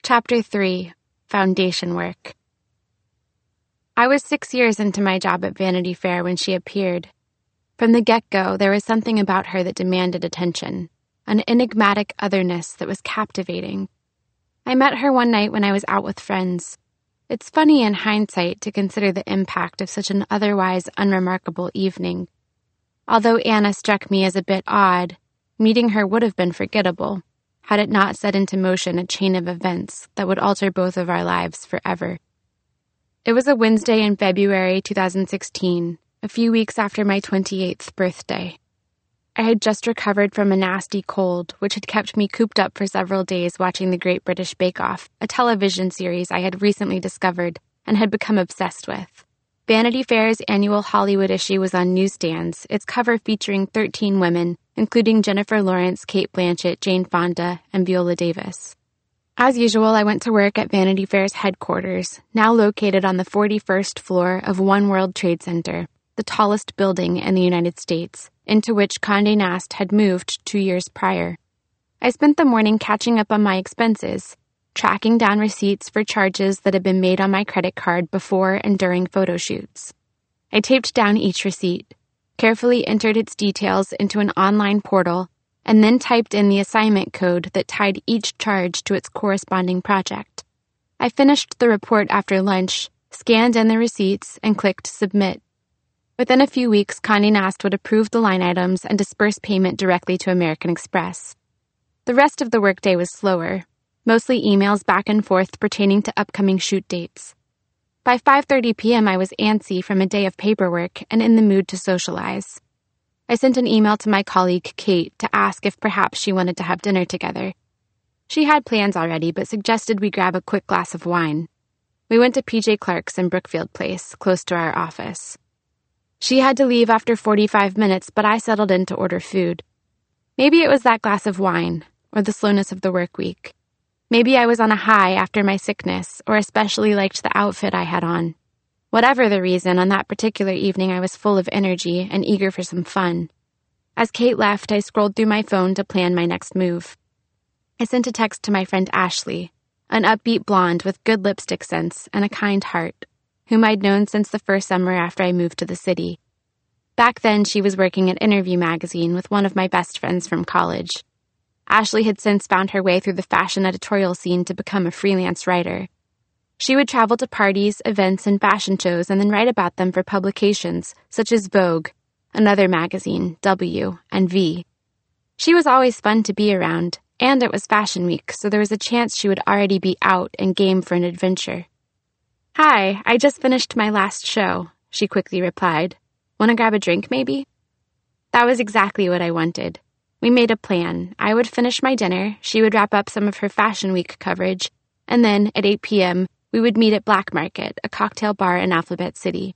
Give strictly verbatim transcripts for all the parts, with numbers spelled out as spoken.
Chapter three. Foundation Work. I was six years into my job at Vanity Fair when she appeared. From the get-go, there was something about her that demanded attention, an enigmatic otherness that was captivating. I met her one night when I was out with friends. It's funny in hindsight to consider the impact of such an otherwise unremarkable evening. Although Anna struck me as a bit odd, meeting her would have been forgettable, had it not set into motion a chain of events that would alter both of our lives forever. It was a Wednesday in February two thousand sixteen, a few weeks after my twenty-eighth birthday. I had just recovered from a nasty cold, which had kept me cooped up for several days watching the Great British Bake Off, a television series I had recently discovered and had become obsessed with. Vanity Fair's annual Hollywood issue was on newsstands, its cover featuring thirteen women, including Jennifer Lawrence, Cate Blanchett, Jane Fonda, and Viola Davis. As usual, I went to work at Vanity Fair's headquarters, now located on the forty-first floor of One World Trade Center, the tallest building in the United States, into which Condé Nast had moved two years prior. I spent the morning catching up on my expenses, tracking down receipts for charges that had been made on my credit card before and during photo shoots. I taped down each receipt, carefully entered its details into an online portal, and then typed in the assignment code that tied each charge to its corresponding project. I finished the report after lunch, scanned in the receipts, and clicked Submit. Within a few weeks, Condé Nast would approve the line items and disperse payment directly to American Express. The rest of the workday was slower, mostly emails back and forth pertaining to upcoming shoot dates. By five thirty p.m., I was antsy from a day of paperwork and in the mood to socialize. I sent an email to my colleague, Kate, to ask if perhaps she wanted to have dinner together. She had plans already, but suggested we grab a quick glass of wine. We went to P J Clark's in Brookfield Place, close to our office. She had to leave after forty-five minutes, but I settled in to order food. Maybe it was that glass of wine, or the slowness of the work week. Maybe I was on a high after my sickness, or especially liked the outfit I had on. Whatever the reason, on that particular evening I was full of energy and eager for some fun. As Kate left, I scrolled through my phone to plan my next move. I sent a text to my friend Ashley, an upbeat blonde with good lipstick sense and a kind heart, whom I'd known since the first summer after I moved to the city. Back then, she was working at Interview magazine with one of my best friends from college. Ashley had since found her way through the fashion editorial scene to become a freelance writer. She would travel to parties, events, and fashion shows and then write about them for publications such as Vogue, another magazine, W, and V. She was always fun to be around, and it was Fashion Week, so there was a chance she would already be out and game for an adventure. "Hi, I just finished my last show," she quickly replied. "Want to grab a drink, maybe?" That was exactly what I wanted. We made a plan. I would finish my dinner, she would wrap up some of her Fashion Week coverage, and then, at eight p.m., we would meet at Black Market, a cocktail bar in Alphabet City.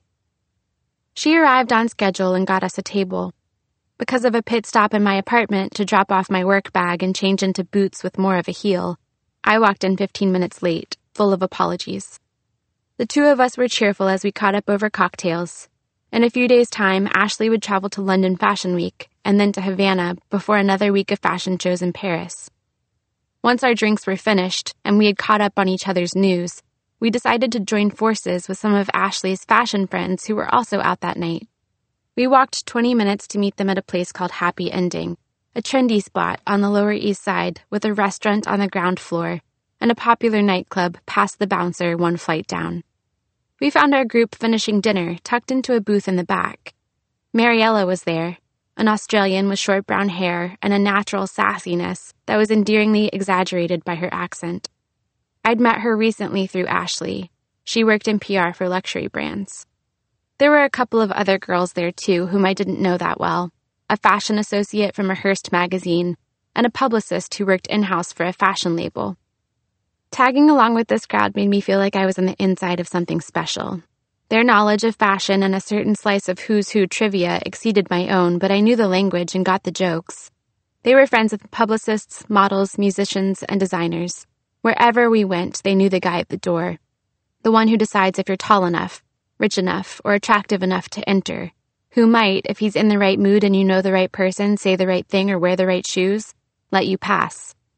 She arrived on schedule and got us a table. Because of a pit stop in my apartment to drop off my work bag and change into boots with more of a heel, I walked in fifteen minutes late, full of apologies. The two of us were cheerful as we caught up over cocktails. In a few days' time, Ashley would travel to London Fashion Week and then to Havana before another week of fashion shows in Paris. Once our drinks were finished and we had caught up on each other's news, we decided to join forces with some of Ashley's fashion friends who were also out that night. We walked twenty minutes to meet them at a place called Happy Ending, a trendy spot on the Lower East Side with a restaurant on the ground floor and a popular nightclub past the bouncer one flight down. We found our group finishing dinner tucked into a booth in the back. Mariella was there, an Australian with short brown hair and a natural sassiness that was endearingly exaggerated by her accent. I'd met her recently through Ashley. She worked in P R for luxury brands. There were a couple of other girls there too whom I didn't know that well, a fashion associate from a Hearst magazine, and a publicist who worked in-house for a fashion label. Tagging along with this crowd made me feel like I was on the inside of something special. Their knowledge of fashion and a certain slice of who's who trivia exceeded my own, but I knew the language and got the jokes. They were friends with publicists, models, musicians, and designers. Wherever we went, they knew the guy at the door. The one who decides if you're tall enough, rich enough, or attractive enough to enter. Who might, if he's in the right mood and you know the right person, say the right thing or wear the right shoes, let you pass.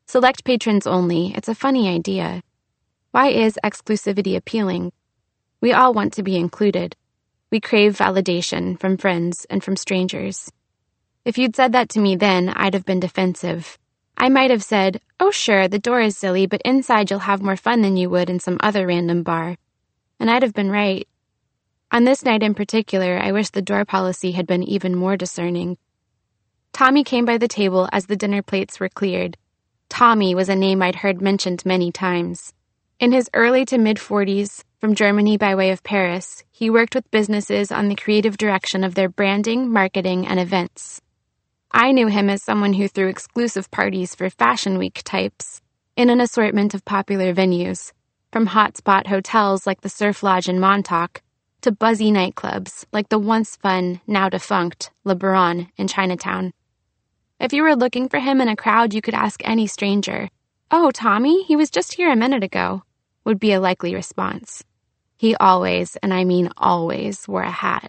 Select patrons only. It's a funny idea. Why is exclusivity appealing? We all want to be included. We crave validation from friends and from strangers. If you'd said that to me then, I'd have been defensive. I might have said, oh sure, the door is silly, but inside you'll have more fun than you would in some other random bar. And I'd have been right. On this night in particular, I wish the door policy had been even more discerning. Tommy came by the table as the dinner plates were cleared. Tommy was a name I'd heard mentioned many times. In his early to mid-forties, from Germany by way of Paris, he worked with businesses on the creative direction of their branding, marketing, and events. I knew him as someone who threw exclusive parties for Fashion Week types in an assortment of popular venues, from hotspot hotels like the Surf Lodge in Montauk to buzzy nightclubs like the once fun, now defunct Le Baron in Chinatown. If you were looking for him in a crowd, you could ask any stranger, "Oh, Tommy, he was just here a minute ago," would be a likely response. He always, and I mean always, wore a hat.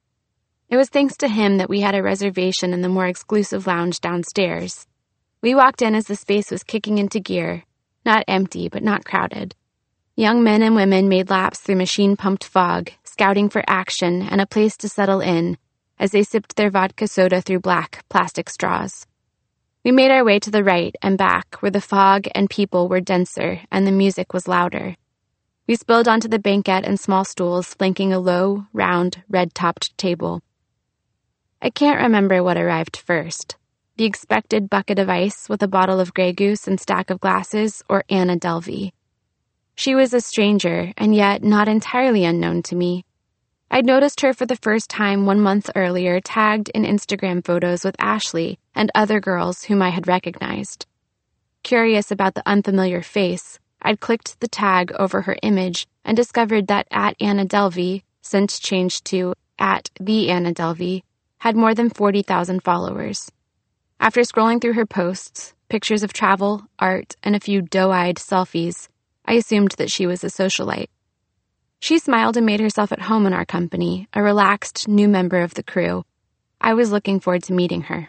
It was thanks to him that we had a reservation in the more exclusive lounge downstairs. We walked in as the space was kicking into gear, not empty but not crowded. Young men and women made laps through machine-pumped fog, scouting for action and a place to settle in as they sipped their vodka soda through black plastic straws. We made our way to the right and back, where the fog and people were denser and the music was louder. We spilled onto the banquette and small stools flanking a low, round, red-topped table. I can't remember what arrived first, the expected bucket of ice with a bottle of Grey Goose and stack of glasses, or Anna Delvey. She was a stranger, and yet not entirely unknown to me. I'd noticed her for the first time one month earlier, tagged in Instagram photos with Ashley and other girls whom I had recognized. Curious about the unfamiliar face, I'd clicked the tag over her image and discovered that at Anna Delvey, since changed to at the Anna Delvey, had more than forty thousand followers. After scrolling through her posts, pictures of travel, art, and a few doe-eyed selfies, I assumed that she was a socialite. She smiled and made herself at home in our company, a relaxed new member of the crew. I was looking forward to meeting her.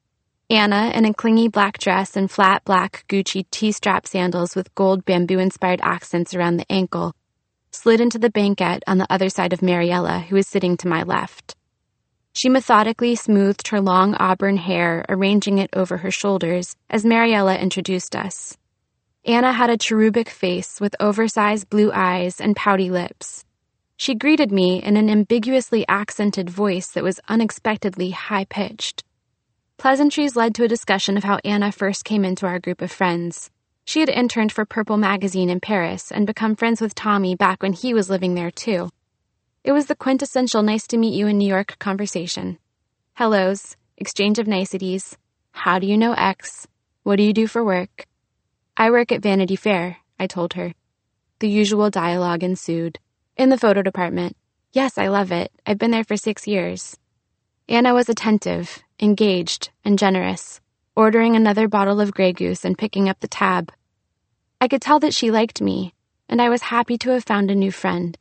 Anna, in a clingy black dress and flat black Gucci T-strap sandals with gold bamboo-inspired accents around the ankle, slid into the banquette on the other side of Mariella, who was sitting to my left. She methodically smoothed her long auburn hair, arranging it over her shoulders as Mariella introduced us. Anna had a cherubic face with oversized blue eyes and pouty lips. She greeted me in an ambiguously accented voice that was unexpectedly high-pitched. Pleasantries led to a discussion of how Anna first came into our group of friends. She had interned for Purple magazine in Paris and become friends with Tommy back when he was living there too. It was the quintessential nice to meet you in New York conversation. Hellos, exchange of niceties, how do you know X, what do you do for work? I work at Vanity Fair, I told her. The usual dialogue ensued. In the photo department. Yes, I love it. I've been there for six years. Anna was attentive, engaged, and generous, ordering another bottle of Grey Goose and picking up the tab. I could tell that she liked me, and I was happy to have found a new friend.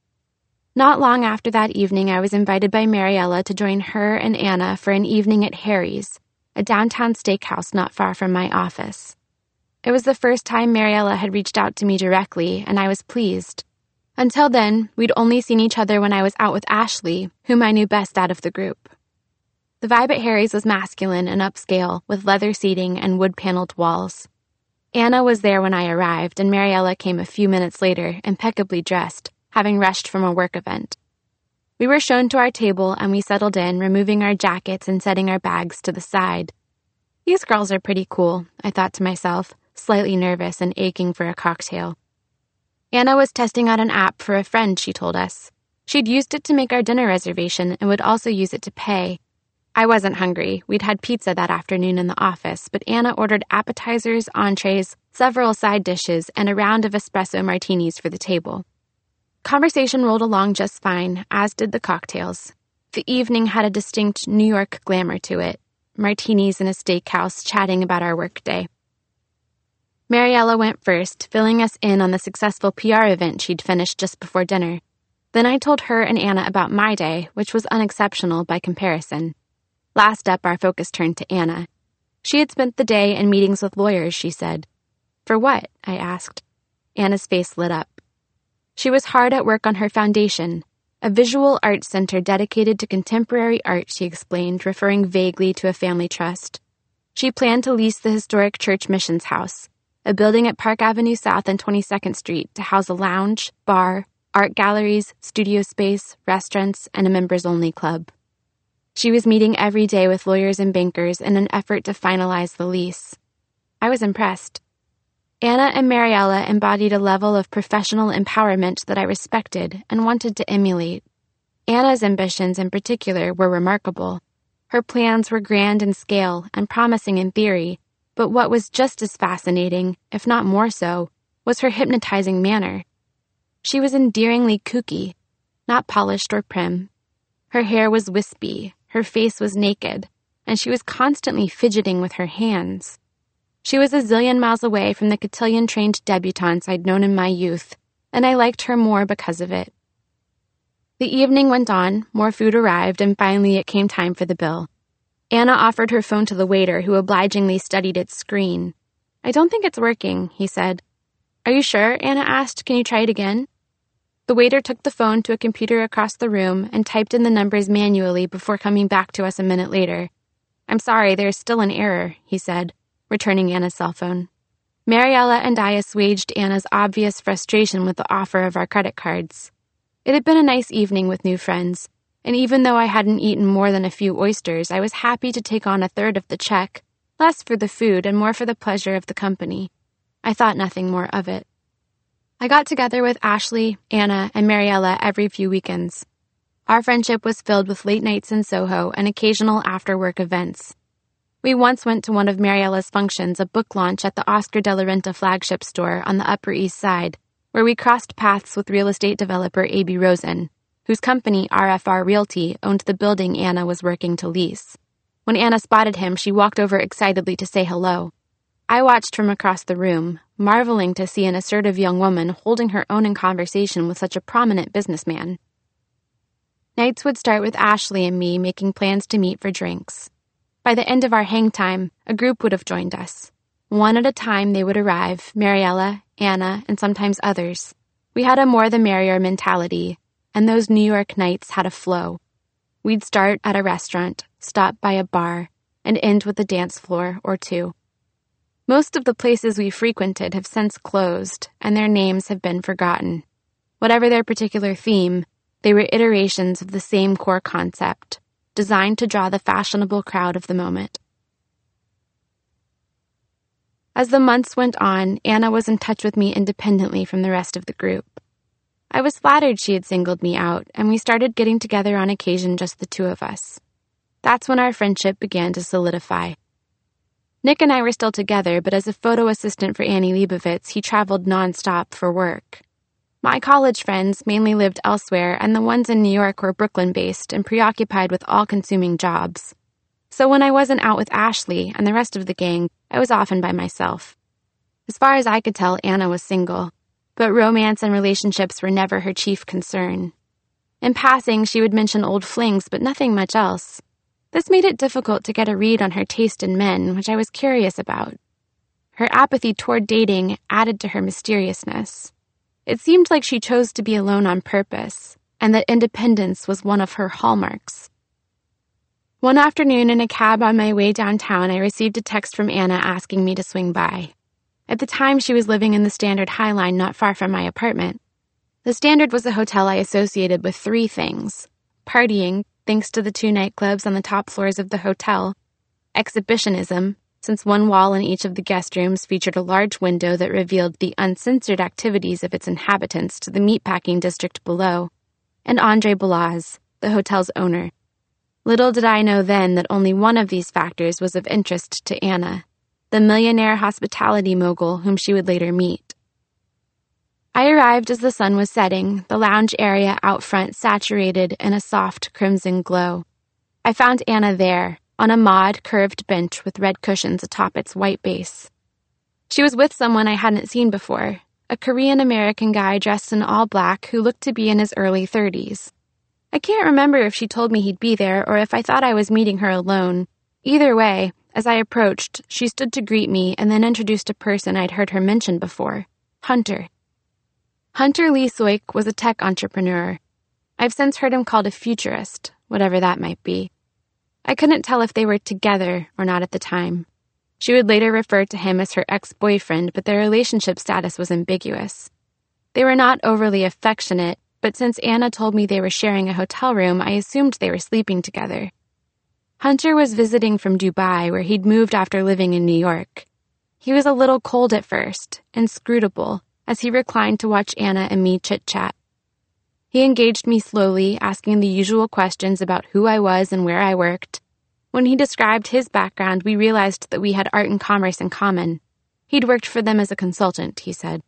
Not long after that evening, I was invited by Mariella to join her and Anna for an evening at Harry's, a downtown steakhouse not far from my office. It was the first time Mariella had reached out to me directly, and I was pleased. Until then, we'd only seen each other when I was out with Ashley, whom I knew best out of the group. The vibe at Harry's was masculine and upscale, with leather seating and wood-paneled walls. Anna was there when I arrived, and Mariella came a few minutes later, impeccably dressed, having rushed from a work event. We were shown to our table, and we settled in, removing our jackets and setting our bags to the side. These girls are pretty cool, I thought to myself, slightly nervous and aching for a cocktail. Anna was testing out an app for a friend, she told us. She'd used it to make our dinner reservation and would also use it to pay. I wasn't hungry. We'd had pizza that afternoon in the office, but Anna ordered appetizers, entrees, several side dishes, and a round of espresso martinis for the table. Conversation rolled along just fine, as did the cocktails. The evening had a distinct New York glamour to it. Martinis in a steakhouse, chatting about our workday. Mariella went first, filling us in on the successful P R event she'd finished just before dinner. Then I told her and Anna about my day, which was unexceptional by comparison. Last up, our focus turned to Anna. She had spent the day in meetings with lawyers, she said. For what? I asked. Anna's face lit up. She was hard at work on her foundation, a visual arts center dedicated to contemporary art, she explained, referring vaguely to a family trust. She planned to lease the historic Church Missions House, a building at Park Avenue South and twenty-second Street, to house a lounge, bar, art galleries, studio space, restaurants, and a members-only club. She was meeting every day with lawyers and bankers in an effort to finalize the lease. I was impressed. Anna and Mariella embodied a level of professional empowerment that I respected and wanted to emulate. Anna's ambitions in particular were remarkable. Her plans were grand in scale and promising in theory, but what was just as fascinating, if not more so, was her hypnotizing manner. She was endearingly kooky, not polished or prim. Her hair was wispy, her face was naked, and she was constantly fidgeting with her hands. She was a zillion miles away from the cotillion-trained debutantes I'd known in my youth, and I liked her more because of it. The evening went on, more food arrived, and finally it came time for the bill. Anna offered her phone to the waiter, who obligingly studied its screen. I don't think it's working, he said. Are you sure? Anna asked. Can you try it again? The waiter took the phone to a computer across the room and typed in the numbers manually before coming back to us a minute later. I'm sorry, there's still an error, he said, returning Anna's cell phone. Mariella and I assuaged Anna's obvious frustration with the offer of our credit cards. It had been a nice evening with new friends, and even though I hadn't eaten more than a few oysters, I was happy to take on a third of the check, less for the food and more for the pleasure of the company. I thought nothing more of it. I got together with Ashley, Anna, and Mariella every few weekends. Our friendship was filled with late nights in Soho and occasional after-work events. We once went to one of Mariella's functions, a book launch at the Oscar de la Renta flagship store on the Upper East Side, where we crossed paths with real estate developer A B Rosen, whose company R F R Realty owned the building Anna was working to lease. When Anna spotted him, she walked over excitedly to say hello. I watched from across the room, marveling to see an assertive young woman holding her own in conversation with such a prominent businessman. Nights would start with Ashley and me making plans to meet for drinks. By the end of our hang time, a group would have joined us. One at a time they would arrive, Mariella, Anna, and sometimes others. We had a more the merrier mentality, and those New York nights had a flow. We'd start at a restaurant, stop by a bar, and end with a dance floor or two. Most of the places we frequented have since closed, and their names have been forgotten. Whatever their particular theme, they were iterations of the same core concept, designed to draw the fashionable crowd of the moment. As the months went on, Anna was in touch with me independently from the rest of the group. I was flattered she had singled me out, and we started getting together on occasion, just the two of us. That's when our friendship began to solidify. Nick and I were still together, but as a photo assistant for Annie Leibovitz, he traveled nonstop for work. My college friends mainly lived elsewhere, and the ones in New York were Brooklyn-based and preoccupied with all-consuming jobs. So when I wasn't out with Ashley and the rest of the gang, I was often by myself. As far as I could tell, Anna was single, but romance and relationships were never her chief concern. In passing, she would mention old flings, but nothing much else. This made it difficult to get a read on her taste in men, which I was curious about. Her apathy toward dating added to her mysteriousness. It seemed like she chose to be alone on purpose, and that independence was one of her hallmarks. One afternoon in a cab on my way downtown, I received a text from Anna asking me to swing by. At the time, she was living in the Standard High Line not far from my apartment. The Standard was a hotel I associated with three things: partying, thanks to the two nightclubs on the top floors of the hotel; exhibitionism, since one wall in each of the guest rooms featured a large window that revealed the uncensored activities of its inhabitants to the meatpacking district below; and Andre Balazs, the hotel's owner. Little did I know then that only one of these factors was of interest to Anna, the millionaire hospitality mogul whom she would later meet. I arrived as the sun was setting, the lounge area out front saturated in a soft crimson glow. I found Anna there, on a mod curved bench with red cushions atop its white base. She was with someone I hadn't seen before, a Korean-American guy dressed in all black who looked to be in his early thirties. I can't remember if she told me he'd be there or if I thought I was meeting her alone, Either way, as I approached, she stood to greet me and then introduced a person I'd heard her mention before, Hunter. Hunter Lee Soik was a tech entrepreneur. I've since heard him called a futurist, whatever that might be. I couldn't tell if they were together or not at the time. She would later refer to him as her ex-boyfriend, but their relationship status was ambiguous. They were not overly affectionate, but since Anna told me they were sharing a hotel room, I assumed they were sleeping together. Hunter was visiting from Dubai, where he'd moved after living in New York. He was a little cold at first, inscrutable, as he reclined to watch Anna and me chit-chat. He engaged me slowly, asking the usual questions about who I was and where I worked. When he described his background, we realized that we had art and commerce in common. He'd worked for them as a consultant, he said.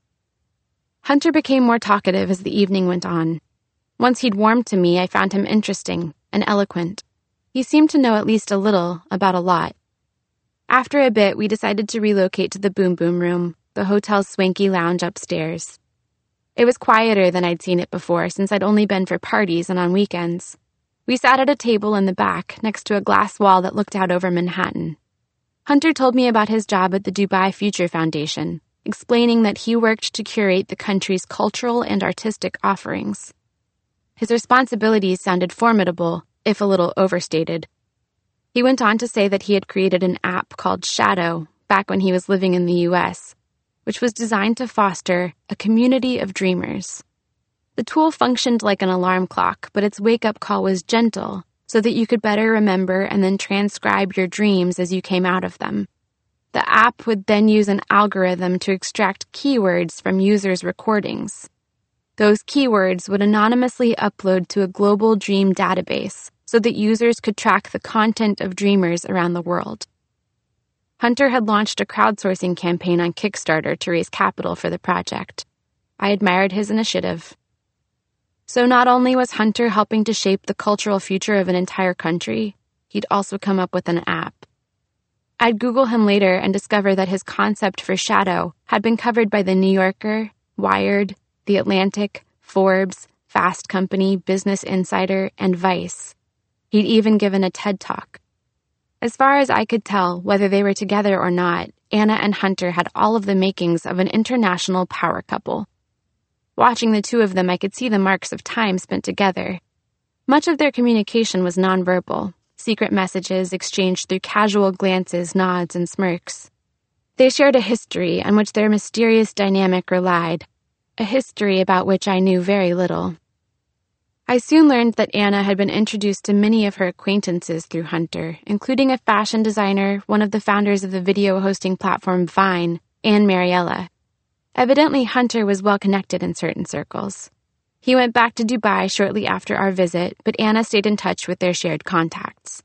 Hunter became more talkative as the evening went on. Once he'd warmed to me, I found him interesting and eloquent. He seemed to know at least a little about a lot. After a bit, we decided to relocate to the Boom Boom Room, the hotel's swanky lounge upstairs. It was quieter than I'd seen it before, since I'd only been for parties and on weekends. We sat at a table in the back, next to a glass wall that looked out over Manhattan. Hunter told me about his job at the Dubai Future Foundation, explaining that he worked to curate the country's cultural and artistic offerings. His responsibilities sounded formidable, if a little overstated. He went on to say that he had created an app called Shadow back when he was living in the U S, which was designed to foster a community of dreamers. The tool functioned like an alarm clock, but its wake-up call was gentle, so that you could better remember and then transcribe your dreams as you came out of them. The app would then use an algorithm to extract keywords from users' recordings. Those keywords would anonymously upload to a global dream database so that users could track the content of dreamers around the world. Hunter had launched a crowdsourcing campaign on Kickstarter to raise capital for the project. I admired his initiative. So not only was Hunter helping to shape the cultural future of an entire country, he'd also come up with an app. I'd Google him later and discover that his concept for Shadow had been covered by The New Yorker, Wired, The Atlantic, Forbes, Fast Company, Business Insider, and Vice. He'd even given a TED Talk. As far as I could tell, whether they were together or not, Anna and Hunter had all of the makings of an international power couple. Watching the two of them, I could see the marks of time spent together. Much of their communication was nonverbal, secret messages exchanged through casual glances, nods, and smirks. They shared a history on which their mysterious dynamic relied, a history about which I knew very little. I soon learned that Anna had been introduced to many of her acquaintances through Hunter, including a fashion designer, one of the founders of the video hosting platform Vine, and Mariella. Evidently, Hunter was well connected in certain circles. He went back to Dubai shortly after our visit, but Anna stayed in touch with their shared contacts.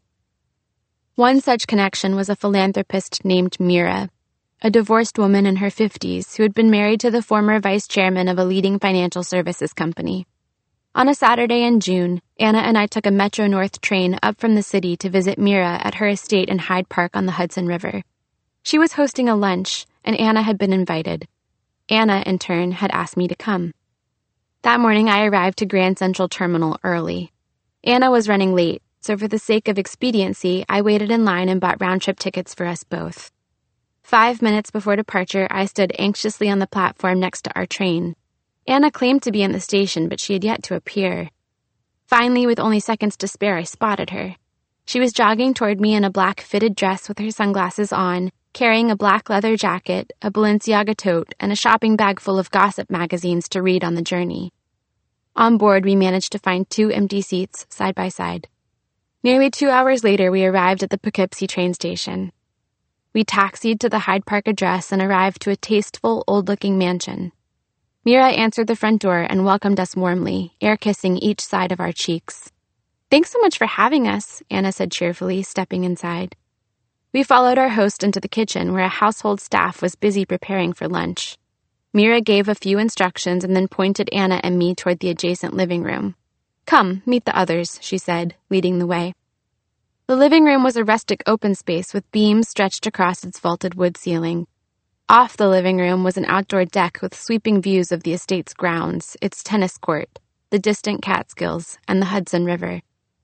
One such connection was a philanthropist named Mira, a divorced woman in her fifties who had been married to the former vice chairman of a leading financial services company. On a Saturday in June, Anna and I took a Metro North train up from the city to visit Mira at her estate in Hyde Park on the Hudson River. She was hosting a lunch, and Anna had been invited. Anna, in turn, had asked me to come. That morning, I arrived to Grand Central Terminal early. Anna was running late, so for the sake of expediency, I waited in line and bought round-trip tickets for us both. Five minutes before departure, I stood anxiously on the platform next to our train. Anna claimed to be in the station, but she had yet to appear. Finally, with only seconds to spare, I spotted her. She was jogging toward me in a black fitted dress with her sunglasses on, carrying a black leather jacket, a Balenciaga tote, and a shopping bag full of gossip magazines to read on the journey. On board, we managed to find two empty seats side by side. Nearly two hours later, we arrived at the Poughkeepsie train station. We taxied to the Hyde Park address and arrived to a tasteful, old-looking mansion. Mira answered the front door and welcomed us warmly, air-kissing each side of our cheeks. "Thanks so much for having us," Anna said cheerfully, stepping inside. We followed our host into the kitchen, where a household staff was busy preparing for lunch. Mira gave a few instructions and then pointed Anna and me toward the adjacent living room. "Come, meet the others," she said, leading the way. The living room was a rustic open space with beams stretched across its vaulted wood ceiling. Off the living room was an outdoor deck with sweeping views of the estate's grounds, its tennis court, the distant Catskills, and the Hudson River.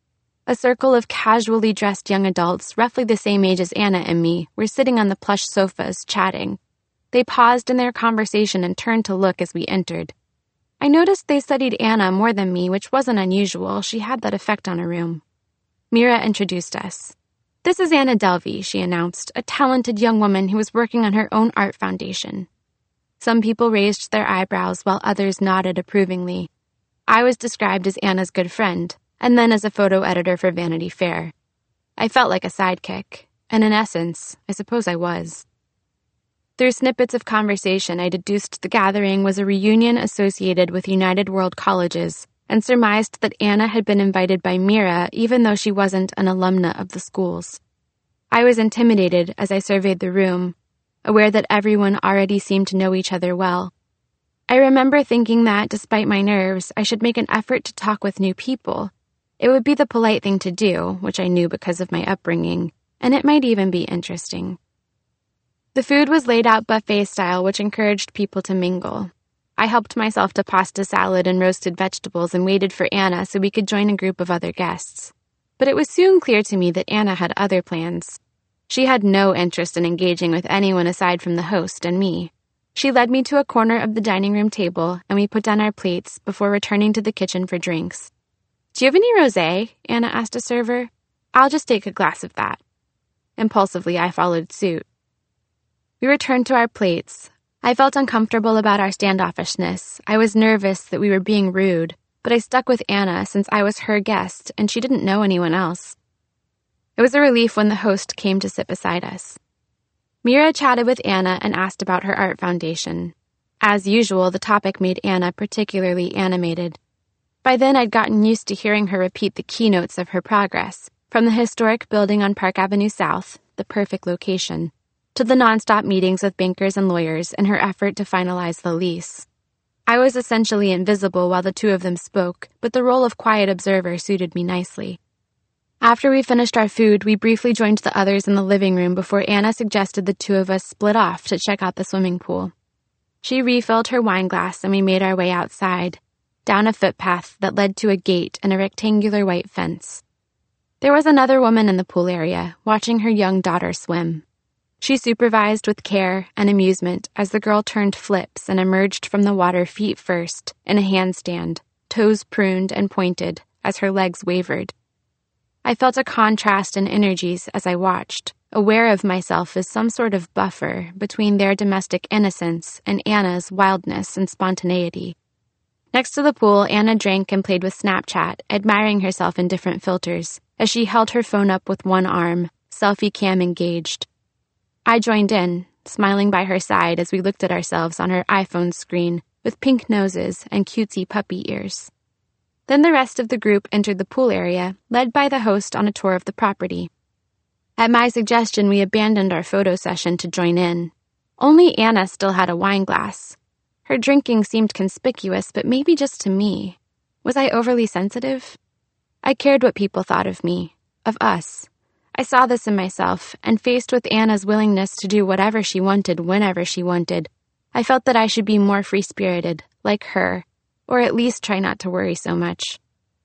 A circle of casually dressed young adults, roughly the same age as Anna and me, were sitting on the plush sofas, chatting. They paused in their conversation and turned to look as we entered. I noticed they studied Anna more than me, which wasn't unusual. She had that effect on a room. Mira introduced us. "This is Anna Delvey," she announced, a talented young woman who was working on her own art foundation. Some people raised their eyebrows while others nodded approvingly. I was described as Anna's good friend, and then as a photo editor for Vanity Fair. I felt like a sidekick, and in essence, I suppose I was. Through snippets of conversation, I deduced the gathering was a reunion associated with United World Colleges, and surmised that Anna had been invited by Mira even though she wasn't an alumna of the schools. I was intimidated as I surveyed the room, aware that everyone already seemed to know each other well. I remember thinking that, despite my nerves, I should make an effort to talk with new people. It would be the polite thing to do, which I knew because of my upbringing, and it might even be interesting. The food was laid out buffet style, which encouraged people to mingle. I helped myself to pasta salad and roasted vegetables and waited for Anna so we could join a group of other guests. But it was soon clear to me that Anna had other plans. She had no interest in engaging with anyone aside from the host and me. She led me to a corner of the dining room table, and we put down our plates before returning to the kitchen for drinks. "Do you have any rosé?" Anna asked a server. "I'll just take a glass of that." Impulsively, I followed suit. We returned to our plates. I felt uncomfortable about our standoffishness. I was nervous that we were being rude, but I stuck with Anna since I was her guest and she didn't know anyone else. It was a relief when the host came to sit beside us. Mira chatted with Anna and asked about her art foundation. As usual, the topic made Anna particularly animated. By then, I'd gotten used to hearing her repeat the keynotes of her progress, from the historic building on Park Avenue South, the perfect location, to the nonstop meetings with bankers and lawyers in her effort to finalize the lease. I was essentially invisible while the two of them spoke, but the role of quiet observer suited me nicely. After we finished our food, we briefly joined the others in the living room before Anna suggested the two of us split off to check out the swimming pool. She refilled her wine glass and we made our way outside, down a footpath that led to a gate and a rectangular white fence. There was another woman in the pool area, watching her young daughter swim. She supervised with care and amusement as the girl turned flips and emerged from the water feet first in a handstand, toes pruned and pointed as her legs wavered. I felt a contrast in energies as I watched, aware of myself as some sort of buffer between their domestic innocence and Anna's wildness and spontaneity. Next to the pool, Anna drank and played with Snapchat, admiring herself in different filters, as she held her phone up with one arm, selfie cam engaged. I joined in, smiling by her side as we looked at ourselves on her iPhone screen with pink noses and cutesy puppy ears. Then the rest of the group entered the pool area, led by the host on a tour of the property. At my suggestion, we abandoned our photo session to join in. Only Anna still had a wine glass. Her drinking seemed conspicuous, but maybe just to me. Was I overly sensitive? I cared what people thought of me, of us. I saw this in myself, and faced with Anna's willingness to do whatever she wanted whenever she wanted, I felt that I should be more free-spirited, like her, or at least try not to worry so much.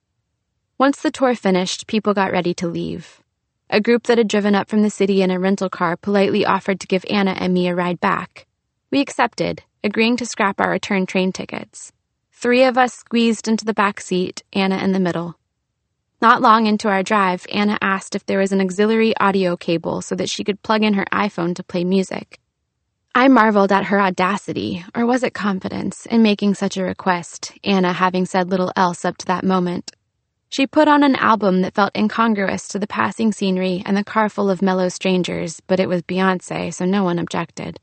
Once the tour finished, people got ready to leave. A group that had driven up from the city in a rental car politely offered to give Anna and me a ride back. We accepted, agreeing to scrap our return train tickets. Three of us squeezed into the back seat, Anna in the middle. Not long into our drive, Anna asked if there was an auxiliary audio cable so that she could plug in her iPhone to play music. I marveled at her audacity, or was it confidence, in making such a request, Anna having said little else up to that moment. She put on an album that felt incongruous to the passing scenery and the car full of mellow strangers, but it was Beyoncé, so no one objected.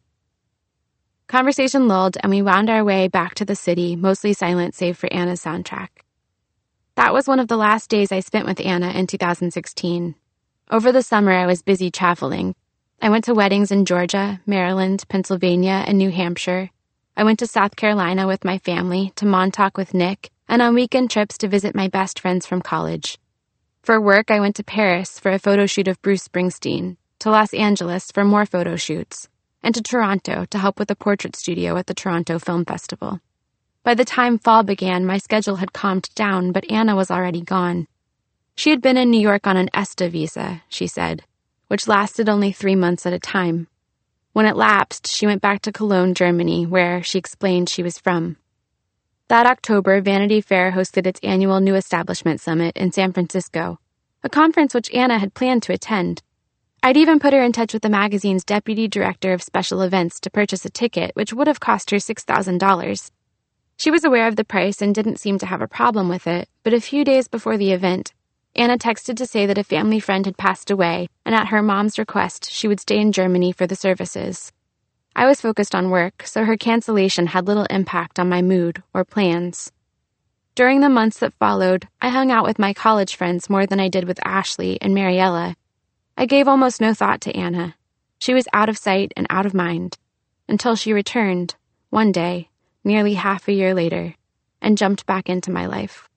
Conversation lulled, and we wound our way back to the city, mostly silent save for Anna's soundtrack. That was one of the last days I spent with Anna in two thousand sixteen. Over the summer, I was busy traveling. I went to weddings in Georgia, Maryland, Pennsylvania, and New Hampshire. I went to South Carolina with my family, to Montauk with Nick, and on weekend trips to visit my best friends from college. For work, I went to Paris for a photo shoot of Bruce Springsteen, to Los Angeles for more photo shoots, and to Toronto to help with a portrait studio at the Toronto Film Festival. By the time fall began, my schedule had calmed down, but Anna was already gone. She had been in New York on an ESTA visa, she said, which lasted only three months at a time. When it lapsed, she went back to Cologne, Germany, where she explained she was from. That October, Vanity Fair hosted its annual New Establishment Summit in San Francisco, a conference which Anna had planned to attend. I'd even put her in touch with the magazine's deputy director of special events to purchase a ticket, which would have cost her six thousand dollars. She was aware of the price and didn't seem to have a problem with it, but a few days before the event, Anna texted to say that a family friend had passed away, and at her mom's request, she would stay in Germany for the services. I was focused on work, so her cancellation had little impact on my mood or plans. During the months that followed, I hung out with my college friends more than I did with Ashley and Mariella. I gave almost no thought to Anna. She was out of sight and out of mind, until she returned, one day, nearly half a year later, and jumped back into my life.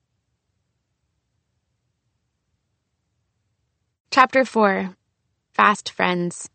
Chapter four. Fast Friends.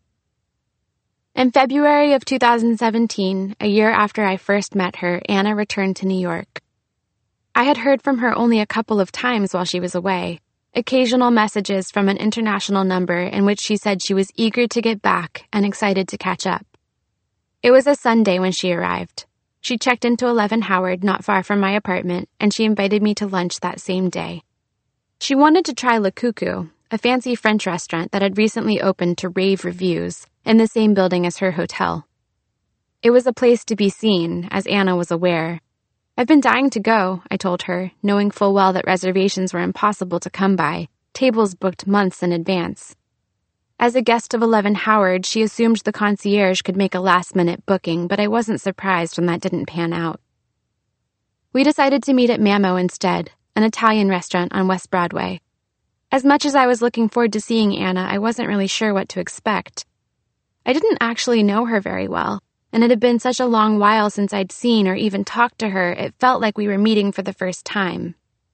In February of two thousand seventeen, a year after I first met her, Anna returned to New York. I had heard from her only a couple of times while she was away, occasional messages from an international number in which she said she was eager to get back and excited to catch up. It was a Sunday when she arrived. She checked into eleven Howard, not far from my apartment, and she invited me to lunch that same day. She wanted to try Le Coucou, a fancy French restaurant that had recently opened to rave reviews in the same building as her hotel. It was a place to be seen, as Anna was aware. I've been dying to go, I told her, knowing full well that reservations were impossible to come by, tables booked months in advance. As a guest of eleven Howard, she assumed the concierge could make a last-minute booking, but I wasn't surprised when that didn't pan out. We decided to meet at Mammo instead, an Italian restaurant on West Broadway. As much as I was looking forward to seeing Anna, I wasn't really sure what to expect. I didn't actually know her very well, and it had been such a long while since I'd seen or even talked to her, it felt like we were meeting for the first time.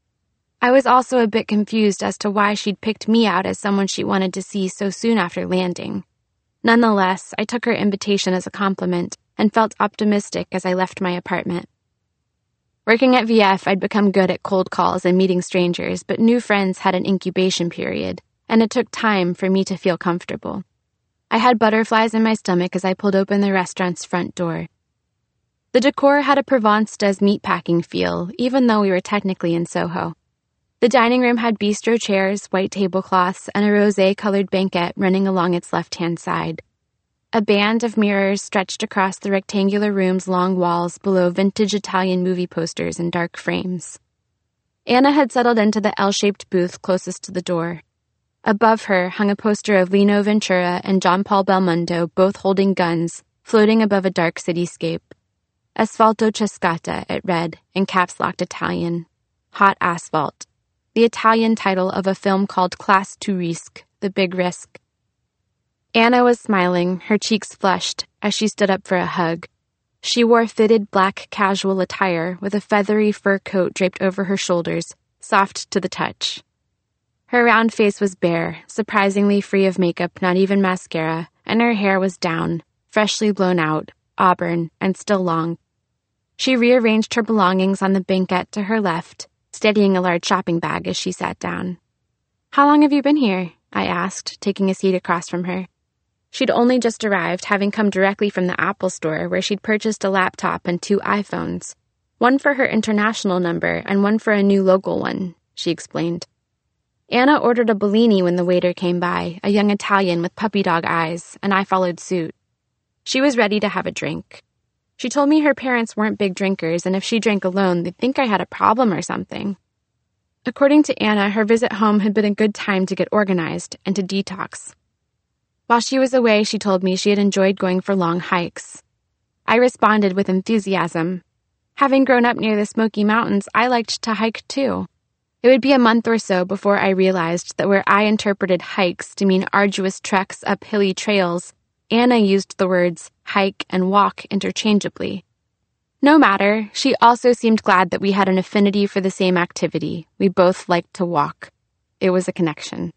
I was also a bit confused as to why she'd picked me out as someone she wanted to see so soon after landing. Nonetheless, I took her invitation as a compliment and felt optimistic as I left my apartment. Working at V F, I'd become good at cold calls and meeting strangers, but new friends had an incubation period, and it took time for me to feel comfortable. I had butterflies in my stomach as I pulled open the restaurant's front door. The decor had a Provence-des meatpacking feel, even though we were technically in Soho. The dining room had bistro chairs, white tablecloths, and a rosé-colored banquette running along its left-hand side. A band of mirrors stretched across the rectangular room's long walls below vintage Italian movie posters in dark frames. Anna had settled into the L-shaped booth closest to the door. Above her hung a poster of Lino Ventura and John Paul Belmondo, both holding guns, floating above a dark cityscape. Asfalto Cascata, it read, in caps-locked Italian. Hot Asphalt. The Italian title of a film called Classe to Risque, The Big Risk. Anna was smiling, her cheeks flushed, as she stood up for a hug. She wore fitted black casual attire with a feathery fur coat draped over her shoulders, soft to the touch. Her round face was bare, surprisingly free of makeup, not even mascara, and her hair was down, freshly blown out, auburn, and still long. She rearranged her belongings on the banquette to her left, steadying a large shopping bag as she sat down. "How long have you been here?" I asked, taking a seat across from her. She'd only just arrived, having come directly from the Apple store where she'd purchased a laptop and two iPhones, one for her international number and one for a new local one, she explained. Anna ordered a Bellini when the waiter came by, a young Italian with puppy dog eyes, and I followed suit. She was ready to have a drink. She told me her parents weren't big drinkers, and if she drank alone, they'd think I had a problem or something. According to Anna, her visit home had been a good time to get organized and to detox. While she was away, she told me she had enjoyed going for long hikes. I responded with enthusiasm. Having grown up near the Smoky Mountains, I liked to hike too. It would be a month or so before I realized that where I interpreted hikes to mean arduous treks up hilly trails, Anna used the words hike and walk interchangeably. No matter, she also seemed glad that we had an affinity for the same activity. We both liked to walk. It was a connection.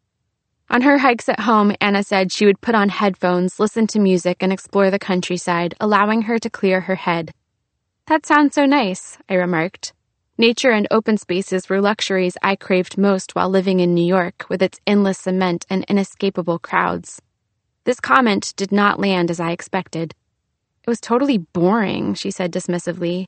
On her hikes at home, Anna said she would put on headphones, listen to music, and explore the countryside, allowing her to clear her head. "That sounds so nice," I remarked. Nature and open spaces were luxuries I craved most while living in New York with its endless cement and inescapable crowds. This comment did not land as I expected. It was totally boring, she said dismissively.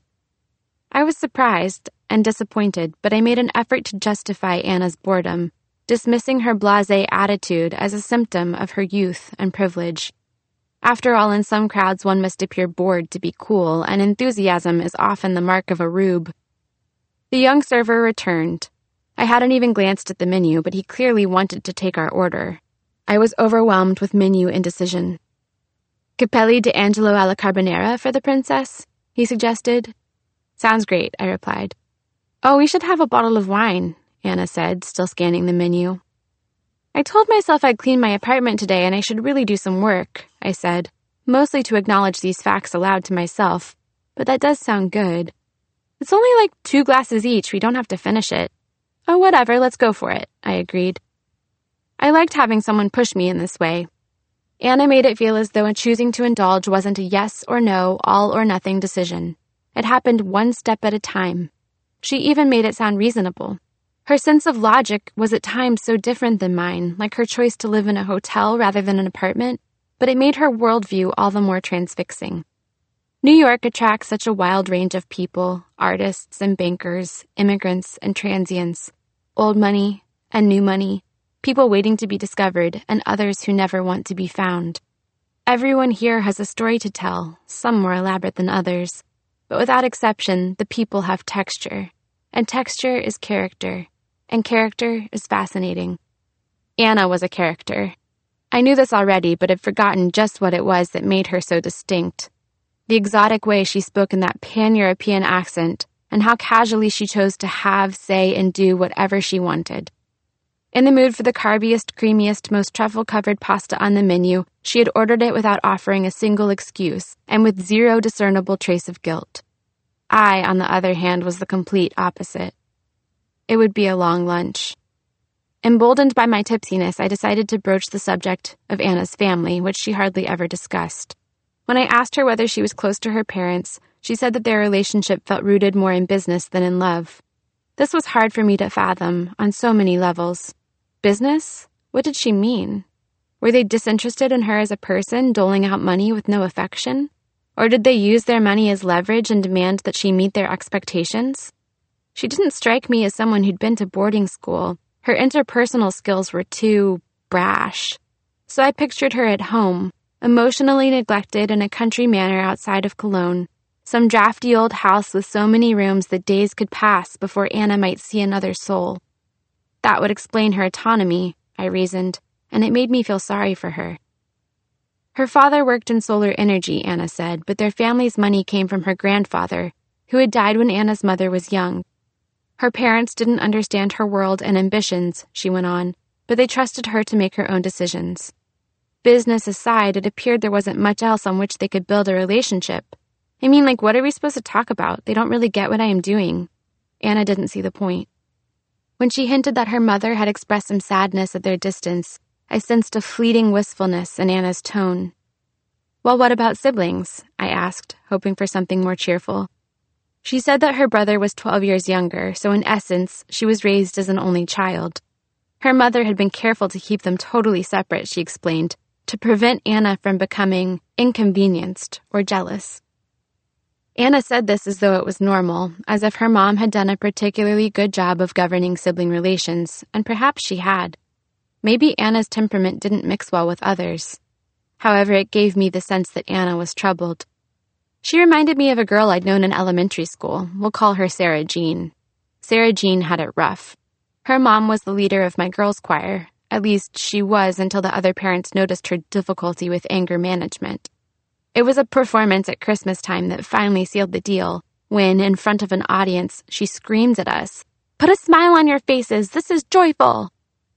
I was surprised and disappointed, but I made an effort to justify Anna's boredom, dismissing her blasé attitude as a symptom of her youth and privilege. After all, in some crowds one must appear bored to be cool, and enthusiasm is often the mark of a rube. The young server returned. I hadn't even glanced at the menu, but he clearly wanted to take our order. I was overwhelmed with menu indecision. Capelli d'Angelo alla carbonara for the princess, he suggested. Sounds great, I replied. Oh, we should have a bottle of wine, Anna said, still scanning the menu. I told myself I'd clean my apartment today and I should really do some work, I said, mostly to acknowledge these facts aloud to myself, but that does sound good. It's only like two glasses each, we don't have to finish it. Oh, whatever, let's go for it, I agreed. I liked having someone push me in this way. Anna made it feel as though choosing to indulge wasn't a yes or no, all or nothing decision. It happened one step at a time. She even made it sound reasonable. Her sense of logic was at times so different than mine, like her choice to live in a hotel rather than an apartment, but it made her worldview all the more transfixing. New York attracts such a wild range of people, artists and bankers, immigrants and transients, old money and new money, people waiting to be discovered and others who never want to be found. Everyone here has a story to tell, some more elaborate than others, but without exception, the people have texture, and texture is character, and character is fascinating. Anna was a character. I knew this already, but had forgotten just what it was that made her so distinct. The exotic way she spoke in that pan-European accent, and how casually she chose to have, say, and do whatever she wanted. In the mood for the carbiest, creamiest, most truffle-covered pasta on the menu, she had ordered it without offering a single excuse, and with zero discernible trace of guilt. I, on the other hand, was the complete opposite. It would be a long lunch. Emboldened by my tipsiness, I decided to broach the subject of Anna's family, which she hardly ever discussed. When I asked her whether she was close to her parents, she said that their relationship felt rooted more in business than in love. This was hard for me to fathom, on so many levels. Business? What did she mean? Were they disinterested in her as a person, doling out money with no affection? Or did they use their money as leverage and demand that she meet their expectations? She didn't strike me as someone who'd been to boarding school. Her interpersonal skills were too brash. So I pictured her at home, emotionally neglected in a country manor outside of Cologne, some drafty old house with so many rooms that days could pass before Anna might see another soul. That would explain her autonomy, I reasoned, and it made me feel sorry for her. Her father worked in solar energy, Anna said, but their family's money came from her grandfather, who had died when Anna's mother was young. Her parents didn't understand her world and ambitions, she went on, but they trusted her to make her own decisions. Business aside, it appeared there wasn't much else on which they could build a relationship. I mean, like, what are we supposed to talk about? They don't really get what I am doing. Anna didn't see the point. When she hinted that her mother had expressed some sadness at their distance, I sensed a fleeting wistfulness in Anna's tone. Well, what about siblings? I asked, hoping for something more cheerful. She said that her brother was twelve years younger, so in essence, she was raised as an only child. Her mother had been careful to keep them totally separate, she explained, to prevent Anna from becoming inconvenienced or jealous. Anna said this as though it was normal, as if her mom had done a particularly good job of governing sibling relations, and perhaps she had. Maybe Anna's temperament didn't mix well with others. However, it gave me the sense that Anna was troubled. She reminded me of a girl I'd known in elementary school. We'll call her Sarah Jean. Sarah Jean had it rough. Her mom was the leader of my girls' choir. At least, she was until the other parents noticed her difficulty with anger management. It was a performance at Christmas time that finally sealed the deal, when, in front of an audience, she screamed at us, "Put a smile on your faces! This is joyful!"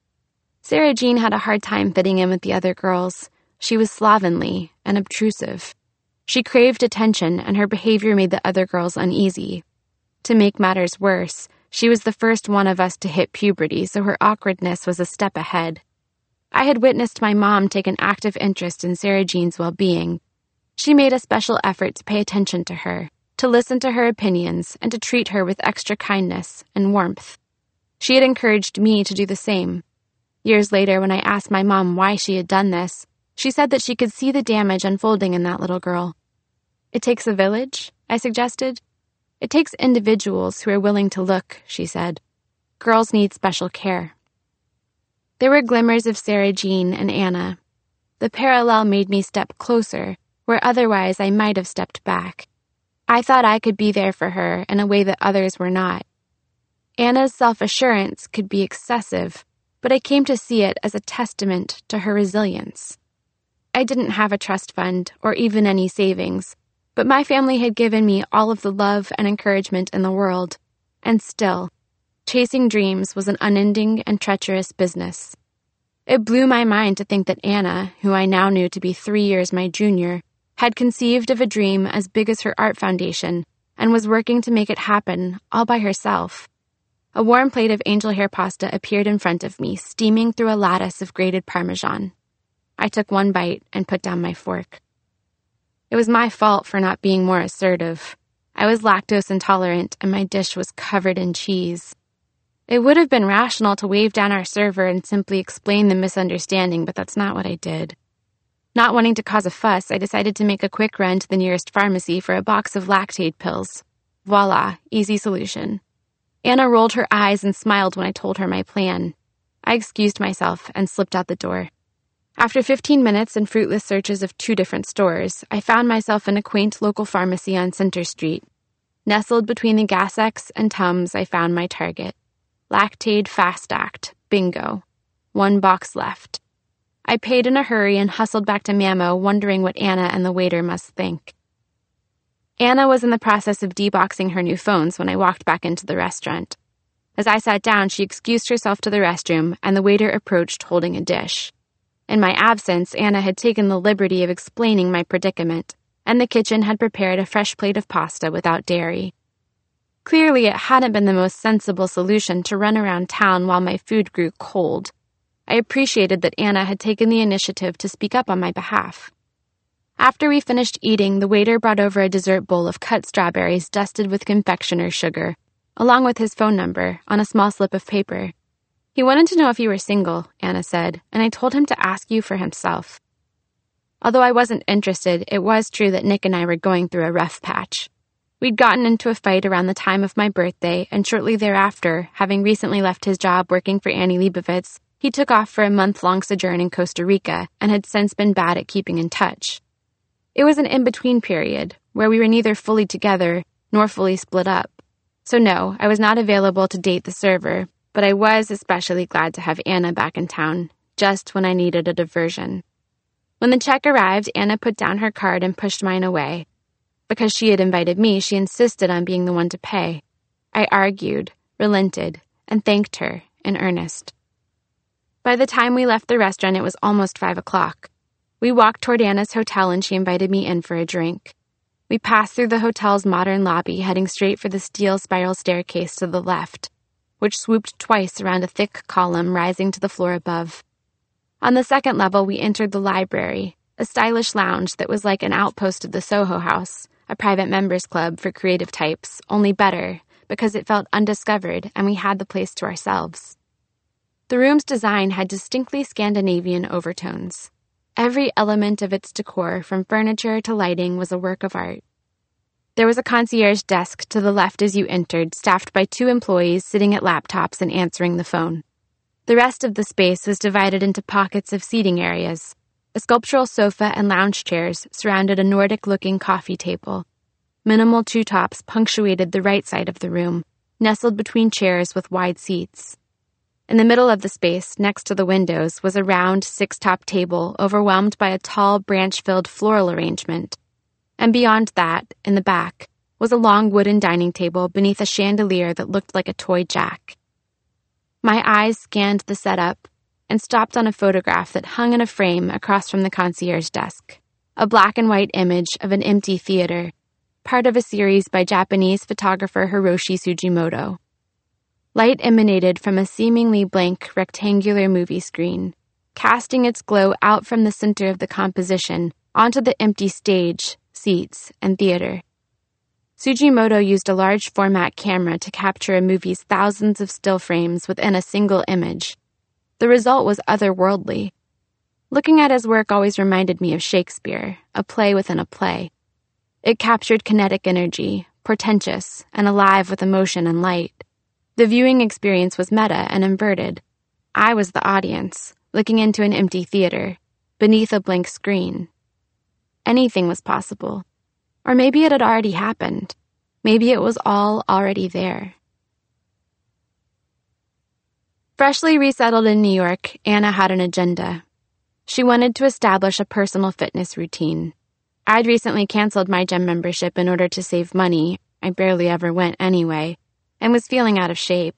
Sarah Jean had a hard time fitting in with the other girls. She was slovenly and obtrusive. She craved attention, and her behavior made the other girls uneasy. To make matters worse, she was the first one of us to hit puberty, so her awkwardness was a step ahead. I had witnessed my mom take an active interest in Sarah Jean's well-being. She made a special effort to pay attention to her, to listen to her opinions and to treat her with extra kindness and warmth. She had encouraged me to do the same. Years later, when I asked my mom why she had done this, she said that she could see the damage unfolding in that little girl. It takes a village, I suggested. It takes individuals who are willing to look, she said. Girls need special care. There were glimmers of Sarah Jean and Anna. The parallel made me step closer, where otherwise I might have stepped back. I thought I could be there for her in a way that others were not. Anna's self-assurance could be excessive, but I came to see it as a testament to her resilience. I didn't have a trust fund or even any savings, but my family had given me all of the love and encouragement in the world, and still, chasing dreams was an unending and treacherous business. It blew my mind to think that Anna, who I now knew to be three years my junior, had conceived of a dream as big as her art foundation and was working to make it happen all by herself. A warm plate of angel hair pasta appeared in front of me, steaming through a lattice of grated Parmesan. I took one bite and put down my fork. It was my fault for not being more assertive. I was lactose intolerant and my dish was covered in cheese. It would have been rational to wave down our server and simply explain the misunderstanding, but that's not what I did. Not wanting to cause a fuss, I decided to make a quick run to the nearest pharmacy for a box of Lactaid pills. Voila, easy solution. Anna rolled her eyes and smiled when I told her my plan. I excused myself and slipped out the door. After fifteen minutes and fruitless searches of two different stores, I found myself in a quaint local pharmacy on Center Street. Nestled between the Gas-X and Tums, I found my target. Lactaid Fast Act. Bingo. One box left. I paid in a hurry and hustled back to Mamo, wondering what Anna and the waiter must think. Anna was in the process of deboxing her new phones when I walked back into the restaurant. As I sat down, she excused herself to the restroom, and the waiter approached holding a dish. In my absence, Anna had taken the liberty of explaining my predicament, and the kitchen had prepared a fresh plate of pasta without dairy. Clearly, it hadn't been the most sensible solution to run around town while my food grew cold. I appreciated that Anna had taken the initiative to speak up on my behalf. After we finished eating, the waiter brought over a dessert bowl of cut strawberries dusted with confectioner's sugar, along with his phone number, on a small slip of paper. He wanted to know if you were single, Anna said, and I told him to ask you for himself. Although I wasn't interested, it was true that Nick and I were going through a rough patch. We'd gotten into a fight around the time of my birthday, and shortly thereafter, having recently left his job working for Annie Leibovitz, he took off for a month-long sojourn in Costa Rica and had since been bad at keeping in touch. It was an in-between period, where we were neither fully together nor fully split up. So no, I was not available to date the server, but I was especially glad to have Anna back in town, just when I needed a diversion. When the check arrived, Anna put down her card and pushed mine away. Because she had invited me, she insisted on being the one to pay. I argued, relented, and thanked her in earnest. By the time we left the restaurant, it was almost five o'clock. We walked toward Anna's hotel and she invited me in for a drink. We passed through the hotel's modern lobby, heading straight for the steel spiral staircase to the left, which swooped twice around a thick column rising to the floor above. On the second level, we entered the library, a stylish lounge that was like an outpost of the Soho House, a private members club for creative types, only better, because it felt undiscovered and we had the place to ourselves. The room's design had distinctly Scandinavian overtones. Every element of its decor, from furniture to lighting, was a work of art. There was a concierge desk to the left as you entered, staffed by two employees sitting at laptops and answering the phone. The rest of the space was divided into pockets of seating areas. A sculptural sofa and lounge chairs surrounded a Nordic-looking coffee table. Minimal two-tops punctuated the right side of the room, nestled between chairs with wide seats. In the middle of the space, next to the windows, was a round six-top table overwhelmed by a tall, branch-filled floral arrangement. And beyond that, in the back, was a long wooden dining table beneath a chandelier that looked like a toy jack. My eyes scanned the setup and stopped on a photograph that hung in a frame across from the concierge desk, a black and white image of an empty theater, part of a series by Japanese photographer Hiroshi Sugimoto. Light emanated from a seemingly blank rectangular movie screen, casting its glow out from the center of the composition onto the empty stage, seats, and theater. Sugimoto used a large format camera to capture a movie's thousands of still frames within a single image. The result was otherworldly. Looking at his work always reminded me of Shakespeare, a play within a play. It captured kinetic energy, portentous, and alive with emotion and light. The viewing experience was meta and inverted. I was the audience, looking into an empty theater, beneath a blank screen. Anything was possible. Or maybe it had already happened. Maybe it was all already there. Freshly resettled in New York, Anna had an agenda. She wanted to establish a personal fitness routine. I'd recently canceled my gym membership in order to save money. I barely ever went anyway, and was feeling out of shape.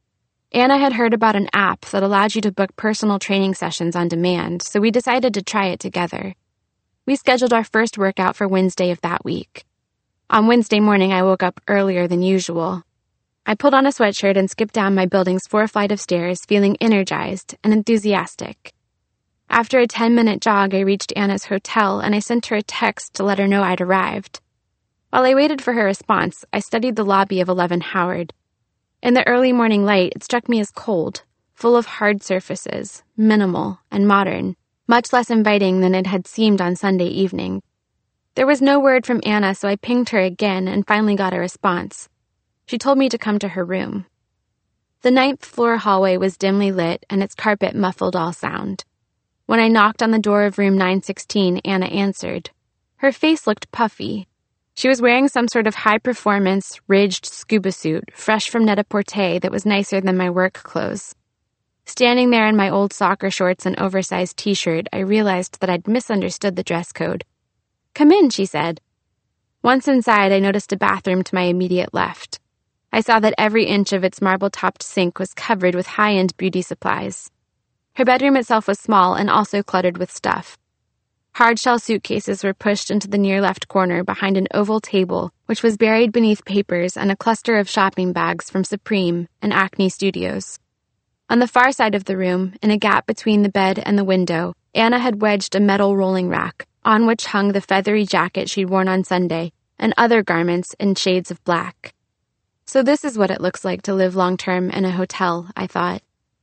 Anna had heard about an app that allowed you to book personal training sessions on demand, so we decided to try it together. We scheduled our first workout for Wednesday of that week. On Wednesday morning, I woke up earlier than usual. I pulled on a sweatshirt and skipped down my building's four flight of stairs, feeling energized and enthusiastic. After a ten-minute jog, I reached Anna's hotel, and I sent her a text to let her know I'd arrived. While I waited for her response, I studied the lobby of eleven Howard. In the early morning light, it struck me as cold, full of hard surfaces, minimal and modern, much less inviting than it had seemed on Sunday evening. There was no word from Anna, so I pinged her again and finally got a response. She told me to come to her room. The ninth floor hallway was dimly lit, and its carpet muffled all sound. When I knocked on the door of room nine sixteen, Anna answered. Her face looked puffy. She was wearing some sort of high-performance, ridged scuba suit, fresh from Net-a-Porter, that was nicer than my work clothes. Standing there in my old soccer shorts and oversized t-shirt, I realized that I'd misunderstood the dress code. "Come in," she said. Once inside, I noticed a bathroom to my immediate left. I saw that every inch of its marble-topped sink was covered with high-end beauty supplies. Her bedroom itself was small and also cluttered with stuff. Hard-shell suitcases were pushed into the near-left corner behind an oval table, which was buried beneath papers and a cluster of shopping bags from Supreme and Acne Studios. On the far side of the room, in a gap between the bed and the window, Anna had wedged a metal rolling rack, on which hung the feathery jacket she'd worn on Sunday, and other garments in shades of black. So this is what it looks like to live long-term in a hotel, I thought.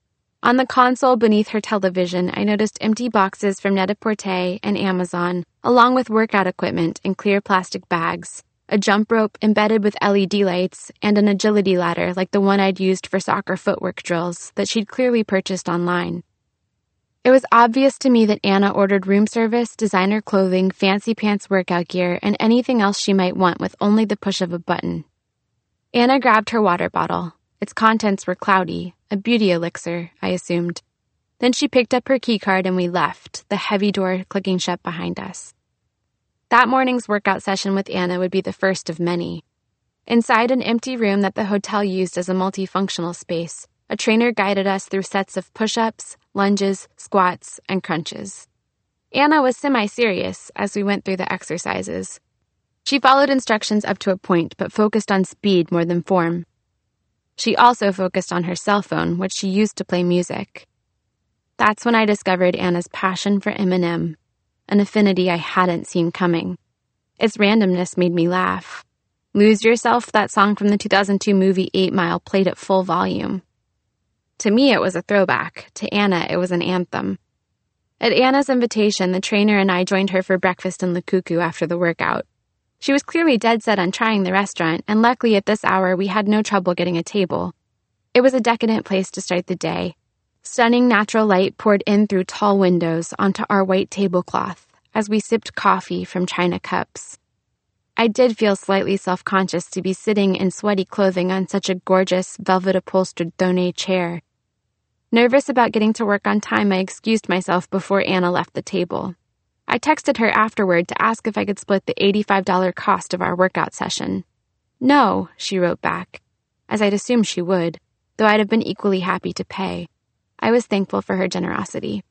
On the console beneath her television, I noticed empty boxes from Net-a-Porter and Amazon, along with workout equipment in clear plastic bags, a jump rope embedded with L E D lights, and an agility ladder like the one I'd used for soccer footwork drills that she'd clearly purchased online. It was obvious to me that Anna ordered room service, designer clothing, fancy pants workout gear, and anything else she might want with only the push of a button. Anna grabbed her water bottle. Its contents were cloudy, a beauty elixir, I assumed. Then she picked up her keycard and we left, the heavy door clicking shut behind us. That morning's workout session with Anna would be the first of many. Inside an empty room that the hotel used as a multifunctional space, a trainer guided us through sets of push-ups, lunges, squats, and crunches. Anna was semi-serious as we went through the exercises. She followed instructions up to a point, but focused on speed more than form. She also focused on her cell phone, which she used to play music. That's when I discovered Anna's passion for Eminem, an affinity I hadn't seen coming. Its randomness made me laugh. Lose Yourself, that song from the two thousand two movie Eight Mile, played at full volume. To me, it was a throwback. To Anna, it was an anthem. At Anna's invitation, the trainer and I joined her for breakfast in Le Coucou after the workout. She was clearly dead set on trying the restaurant, and luckily at this hour we had no trouble getting a table. It was a decadent place to start the day. Stunning natural light poured in through tall windows onto our white tablecloth as we sipped coffee from china cups. I did feel slightly self-conscious to be sitting in sweaty clothing on such a gorgeous, velvet-upholstered Thonet chair. Nervous about getting to work on time, I excused myself before Anna left the table. I texted her afterward to ask if I could split the eighty-five dollars cost of our workout session. No, she wrote back, as I'd assumed she would, though I'd have been equally happy to pay. I was thankful for her generosity.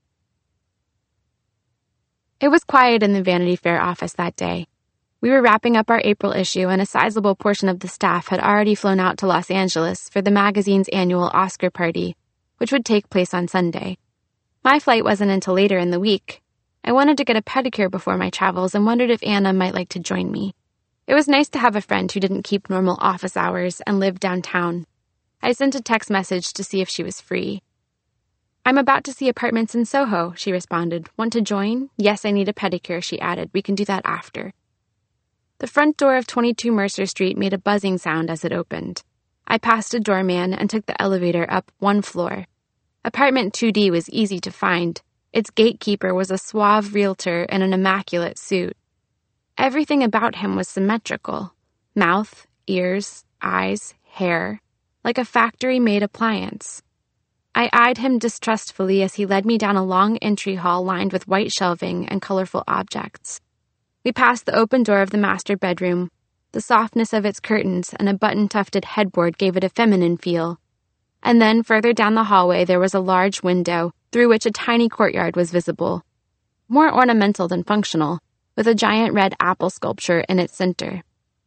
It was quiet in the Vanity Fair office that day. We were wrapping up our April issue, and a sizable portion of the staff had already flown out to Los Angeles for the magazine's annual Oscar party, which would take place on Sunday. My flight wasn't until later in the week. I wanted to get a pedicure before my travels and wondered if Anna might like to join me. It was nice to have a friend who didn't keep normal office hours and lived downtown. I sent a text message to see if she was free. "I'm about to see apartments in Soho," she responded. "Want to join?" "Yes, I need a pedicure," she added. "We can do that after." The front door of twenty-two Mercer Street made a buzzing sound as it opened. I passed a doorman and took the elevator up one floor. Apartment two D was easy to find. Its gatekeeper was a suave realtor in an immaculate suit. Everything about him was symmetrical. Mouth, ears, eyes, hair, like a factory-made appliance. I eyed him distrustfully as he led me down a long entry hall lined with white shelving and colorful objects. We passed the open door of the master bedroom. The softness of its curtains and a button-tufted headboard gave it a feminine feel. And then, further down the hallway, there was a large window through which a tiny courtyard was visible. More ornamental than functional, with a giant red apple sculpture in its center.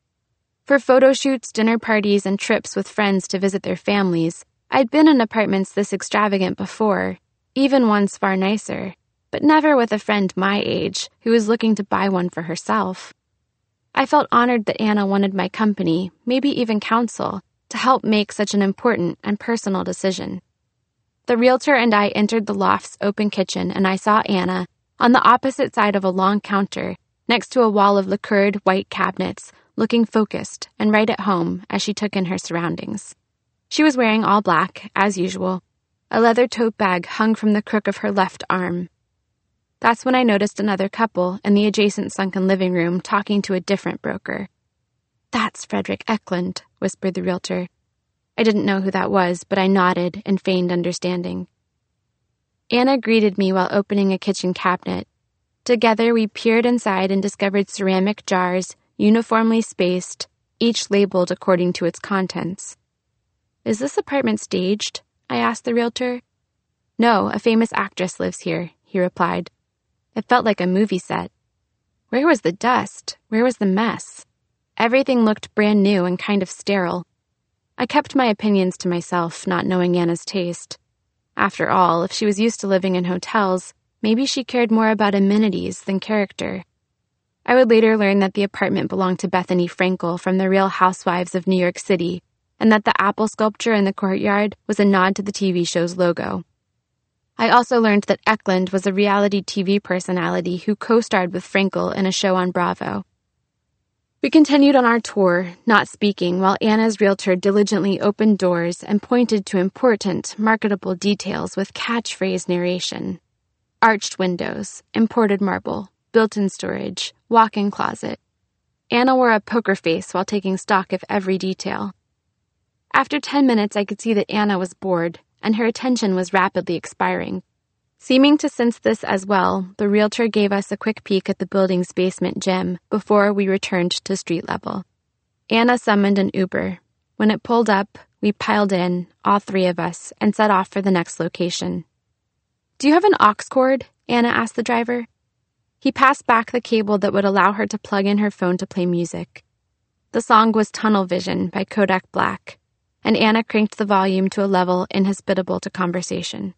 For photo shoots, dinner parties, and trips with friends to visit their families, I'd been in apartments this extravagant before, even ones far nicer, but never with a friend my age who was looking to buy one for herself. I felt honored that Anna wanted my company, maybe even counsel, to help make such an important and personal decision. The realtor and I entered the loft's open kitchen, and I saw Anna on the opposite side of a long counter, next to a wall of lacquered white cabinets, looking focused and right at home as she took in her surroundings. She was wearing all black, as usual. A leather tote bag hung from the crook of her left arm. That's when I noticed another couple in the adjacent sunken living room talking to a different broker. "That's Frederick Eklund," whispered the realtor. I didn't know who that was, but I nodded and feigned understanding. Anna greeted me while opening a kitchen cabinet. Together we peered inside and discovered ceramic jars, uniformly spaced, each labeled according to its contents. "Is this apartment staged?" I asked the realtor. "No, a famous actress lives here," he replied. It felt like a movie set. Where was the dust? Where was the mess? Everything looked brand new and kind of sterile. I kept my opinions to myself, not knowing Anna's taste. After all, if she was used to living in hotels, maybe she cared more about amenities than character. I would later learn that the apartment belonged to Bethany Frankel from The Real Housewives of New York City, and that the apple sculpture in the courtyard was a nod to the T V show's logo. I also learned that Eklund was a reality T V personality who co-starred with Frankel in a show on Bravo. We continued on our tour, not speaking, while Anna's realtor diligently opened doors and pointed to important, marketable details with catchphrase narration. Arched windows, imported marble, built-in storage, walk-in closet. Anna wore a poker face while taking stock of every detail. After ten minutes, I could see that Anna was bored, and her attention was rapidly expiring. Seeming to sense this as well, the realtor gave us a quick peek at the building's basement gym before we returned to street level. Anna summoned an Uber. When it pulled up, we piled in, all three of us, and set off for the next location. "Do you have an aux cord?" Anna asked the driver. He passed back the cable that would allow her to plug in her phone to play music. The song was Tunnel Vision by Kodak Black, and Anna cranked the volume to a level inhospitable to conversation.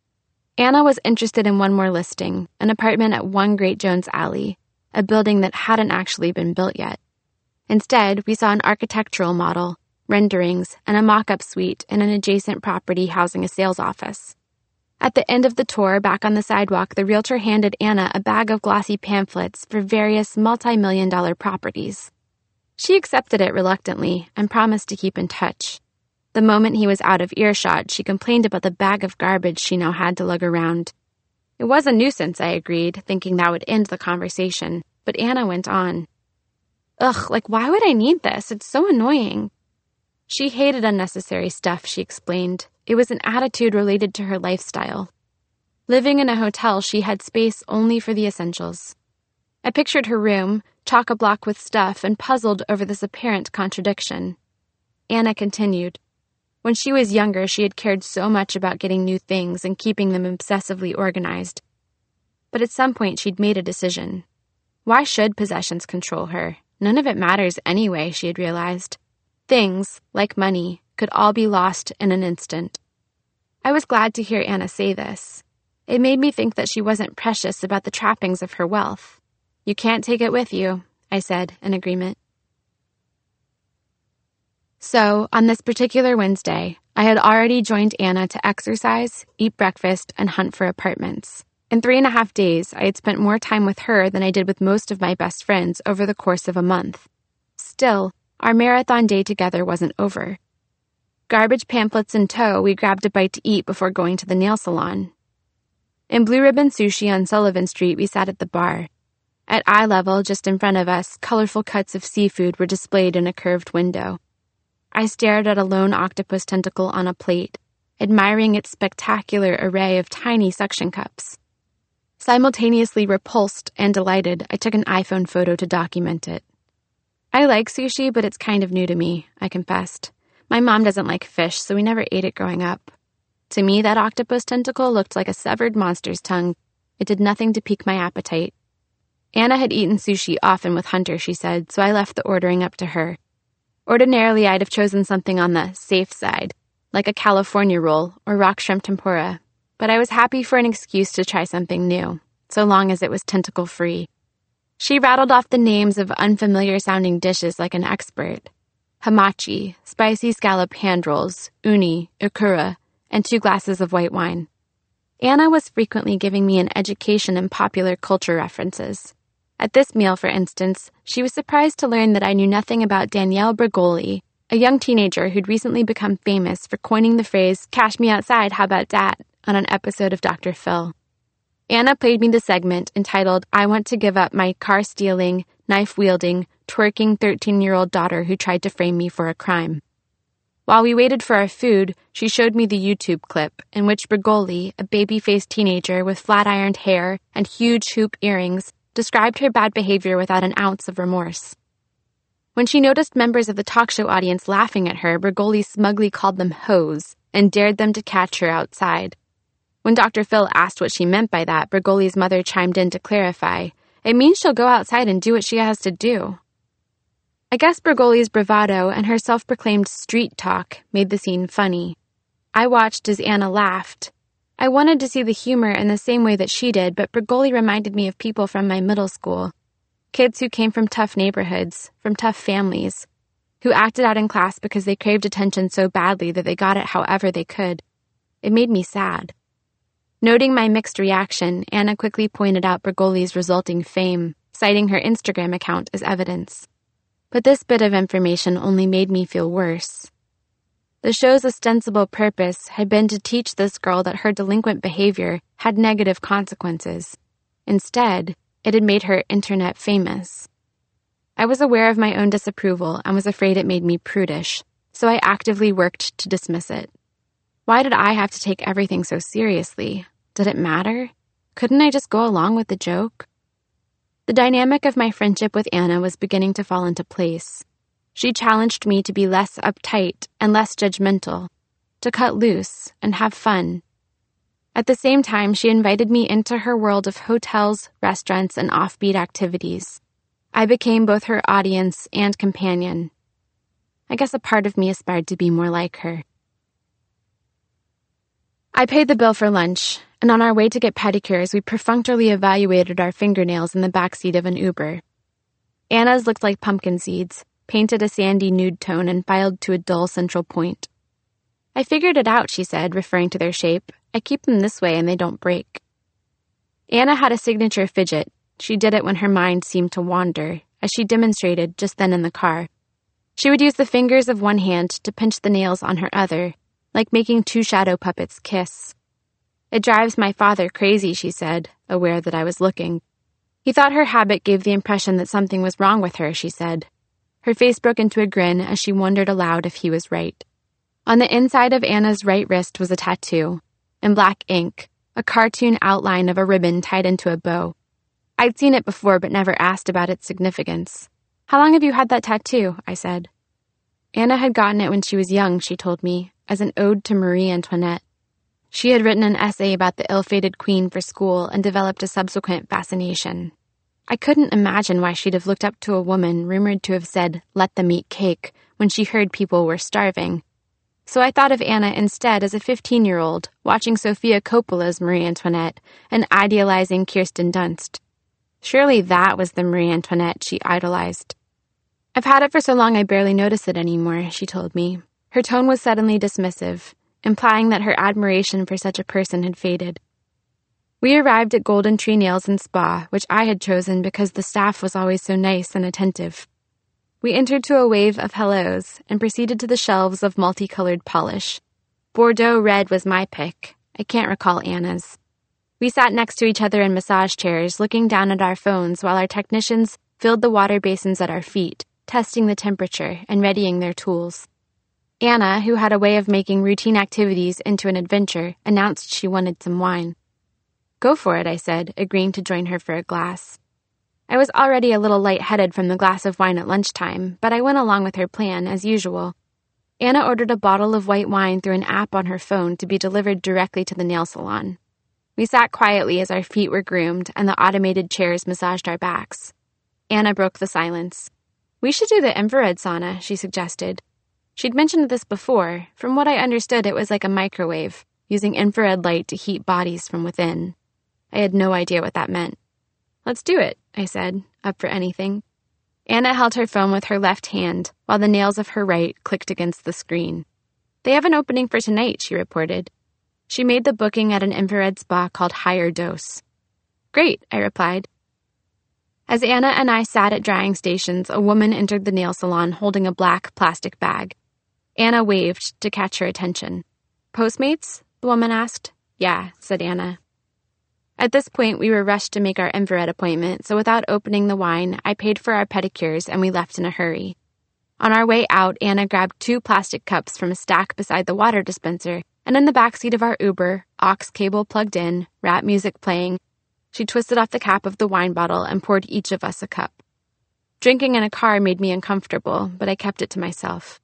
Anna was interested in one more listing, an apartment at One Great Jones Alley, a building that hadn't actually been built yet. Instead, we saw an architectural model, renderings, and a mock-up suite in an adjacent property housing a sales office. At the end of the tour, back on the sidewalk, the realtor handed Anna a bag of glossy pamphlets for various multi-million dollar properties. She accepted it reluctantly and promised to keep in touch. The moment he was out of earshot, she complained about the bag of garbage she now had to lug around. It was a nuisance, I agreed, thinking that would end the conversation, but Anna went on. "Ugh, like why would I need this? It's so annoying." She hated unnecessary stuff, she explained. It was an attitude related to her lifestyle. Living in a hotel, she had space only for the essentials. I pictured her room, chock-a-block with stuff, and puzzled over this apparent contradiction. Anna continued. When she was younger, she had cared so much about getting new things and keeping them obsessively organized. But at some point, she'd made a decision. Why should possessions control her? None of it matters anyway, she had realized. Things, like money, could all be lost in an instant. I was glad to hear Anna say this. It made me think that she wasn't precious about the trappings of her wealth. "You can't take it with you," I said, in agreement. So, on this particular Wednesday, I had already joined Anna to exercise, eat breakfast, and hunt for apartments. In three and a half days, I had spent more time with her than I did with most of my best friends over the course of a month. Still, our marathon day together wasn't over. Garbage pamphlets in tow, we grabbed a bite to eat before going to the nail salon. In Blue Ribbon Sushi on Sullivan Street, we sat at the bar. At eye level, just in front of us, colorful cuts of seafood were displayed in a curved window. I stared at a lone octopus tentacle on a plate, admiring its spectacular array of tiny suction cups. Simultaneously repulsed and delighted, I took an iPhone photo to document it. I like sushi, but it's kind of new to me, I confessed. My mom doesn't like fish, so we never ate it growing up. To me, that octopus tentacle looked like a severed monster's tongue. It did nothing to pique my appetite. Anna had eaten sushi often with Hunter, she said, so I left the ordering up to her. Ordinarily, I'd have chosen something on the safe side, like a California roll or rock shrimp tempura, but I was happy for an excuse to try something new, so long as it was tentacle-free. She rattled off the names of unfamiliar-sounding dishes like an expert. Hamachi, spicy scallop hand rolls, uni, ukura, and two glasses of white wine. Anna was frequently giving me an education in popular culture references. At this meal, for instance, she was surprised to learn that I knew nothing about Danielle Bregoli, a young teenager who'd recently become famous for coining the phrase, "Cash me outside, how about dat?" on an episode of Doctor Phil. Anna played me the segment entitled, "I want to give up my car-stealing, knife-wielding, twerking thirteen-year-old daughter who tried to frame me for a crime." While we waited for our food, she showed me the YouTube clip in which Bregoli, a baby-faced teenager with flat-ironed hair and huge hoop earrings, described her bad behavior without an ounce of remorse. When she noticed members of the talk show audience laughing at her, Bregoli smugly called them hoes and dared them to catch her outside. When Doctor Phil asked what she meant by that, Bregoli's mother chimed in to clarify, "It means she'll go outside and do what she has to do." I guess Bregoli's bravado and her self-proclaimed street talk made the scene funny. I watched as Anna laughed. I wanted to see the humor in the same way that she did, but Bregoli reminded me of people from my middle school. Kids who came from tough neighborhoods, from tough families, who acted out in class because they craved attention so badly that they got it however they could. It made me sad. Noting my mixed reaction, Anna quickly pointed out Bregoli's resulting fame, citing her Instagram account as evidence. But this bit of information only made me feel worse. The show's ostensible purpose had been to teach this girl that her delinquent behavior had negative consequences. Instead, it had made her internet famous. I was aware of my own disapproval and was afraid it made me prudish, so I actively worked to dismiss it. Why did I have to take everything so seriously? Did it matter? Couldn't I just go along with the joke? The dynamic of my friendship with Anna was beginning to fall into place. She challenged me to be less uptight and less judgmental, to cut loose and have fun. At the same time, she invited me into her world of hotels, restaurants, and offbeat activities. I became both her audience and companion. I guess a part of me aspired to be more like her. I paid the bill for lunch, and on our way to get pedicures, we perfunctorily evaluated our fingernails in the backseat of an Uber. Anna's looked like pumpkin seeds, painted a sandy nude tone and filed to a dull central point. "I figured it out," she said, referring to their shape. "I keep them this way and they don't break." Anna had a signature fidget. She did it when her mind seemed to wander, as she demonstrated just then in the car. She would use the fingers of one hand to pinch the nails on her other, like making two shadow puppets kiss. "It drives my father crazy," she said, aware that I was looking. "He thought her habit gave the impression that something was wrong with her," she said. Her face broke into a grin as she wondered aloud if he was right. On the inside of Anna's right wrist was a tattoo, in black ink, a cartoon outline of a ribbon tied into a bow. I'd seen it before but never asked about its significance. "How long have you had that tattoo?" I said. Anna had gotten it when she was young, she told me, as an ode to Marie Antoinette. She had written an essay about the ill-fated queen for school and developed a subsequent fascination. I couldn't imagine why she'd have looked up to a woman rumored to have said, "Let them eat cake," when she heard people were starving. So I thought of Anna instead as a fifteen-year-old watching Sofia Coppola's Marie Antoinette and idealizing Kirsten Dunst. Surely that was the Marie Antoinette she idolized. I've had it for so long I barely notice it anymore, she told me. Her tone was suddenly dismissive, implying that her admiration for such a person had faded. We arrived at Golden Tree Nails and Spa, which I had chosen because the staff was always so nice and attentive. We entered to a wave of hellos and proceeded to the shelves of multicolored polish. Bordeaux red was my pick. I can't recall Anna's. We sat next to each other in massage chairs, looking down at our phones while our technicians filled the water basins at our feet, testing the temperature and readying their tools. Anna, who had a way of making routine activities into an adventure, announced she wanted some wine. Go for it, I said, agreeing to join her for a glass. I was already a little lightheaded from the glass of wine at lunchtime, but I went along with her plan, as usual. Anna ordered a bottle of white wine through an app on her phone to be delivered directly to the nail salon. We sat quietly as our feet were groomed and the automated chairs massaged our backs. Anna broke the silence. We should do the infrared sauna, she suggested. She'd mentioned this before. From what I understood, it was like a microwave, using infrared light to heat bodies from within. I had no idea what that meant. Let's do it, I said, up for anything. Anna held her phone with her left hand, while the nails of her right clicked against the screen. They have an opening for tonight, she reported. She made the booking at an infrared spa called Higher Dose. Great, I replied. As Anna and I sat at drying stations, a woman entered the nail salon holding a black plastic bag. Anna waved to catch her attention. Postmates? The woman asked. Yeah, said Anna. At this point, we were rushed to make our infrared appointment, so without opening the wine, I paid for our pedicures and we left in a hurry. On our way out, Anna grabbed two plastic cups from a stack beside the water dispenser, and in the backseat of our Uber, aux cable plugged in, rap music playing, she twisted off the cap of the wine bottle and poured each of us a cup. Drinking in a car made me uncomfortable, but I kept it to myself.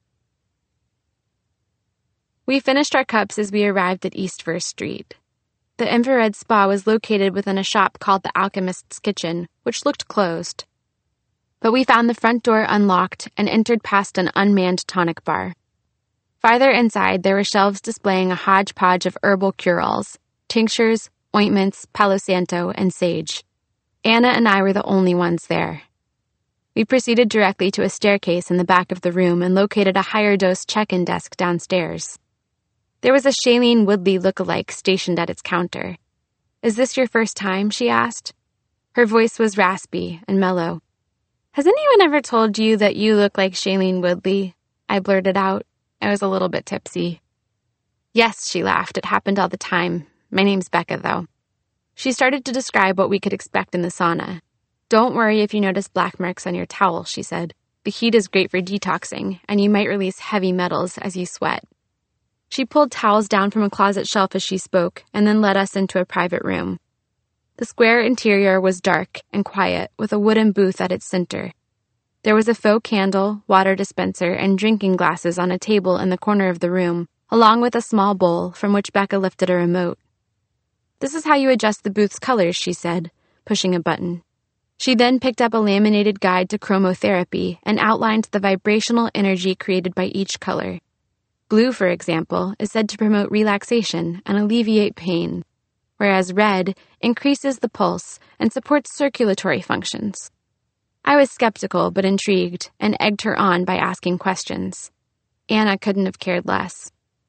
We finished our cups as we arrived at East First Street. The infrared spa was located within a shop called the Alchemist's Kitchen, which looked closed. But we found the front door unlocked and entered past an unmanned tonic bar. Farther inside, there were shelves displaying a hodgepodge of herbal cure-alls, tinctures, ointments, Palo Santo, and sage. Anna and I were the only ones there. We proceeded directly to a staircase in the back of the room and located a higher dose check-in desk downstairs. There was a Shailene Woodley look-alike stationed at its counter. Is this your first time? She asked. Her voice was raspy and mellow. Has anyone ever told you that you look like Shailene Woodley? I blurted out. I was a little bit tipsy. Yes, she laughed. It happened all the time. My name's Becca, though. She started to describe what we could expect in the sauna. Don't worry if you notice black marks on your towel, she said. The heat is great for detoxing, and you might release heavy metals as you sweat. She pulled towels down from a closet shelf as she spoke, and then led us into a private room. The square interior was dark and quiet, with a wooden booth at its center. There was a faux candle, water dispenser, and drinking glasses on a table in the corner of the room, along with a small bowl from which Becca lifted a remote. This is how you adjust the booth's colors, she said, pushing a button. She then picked up a laminated guide to chromotherapy and outlined the vibrational energy created by each color. Blue, for example, is said to promote relaxation and alleviate pain, whereas red increases the pulse and supports circulatory functions. I was skeptical but intrigued and egged her on by asking questions. Anna couldn't have cared less.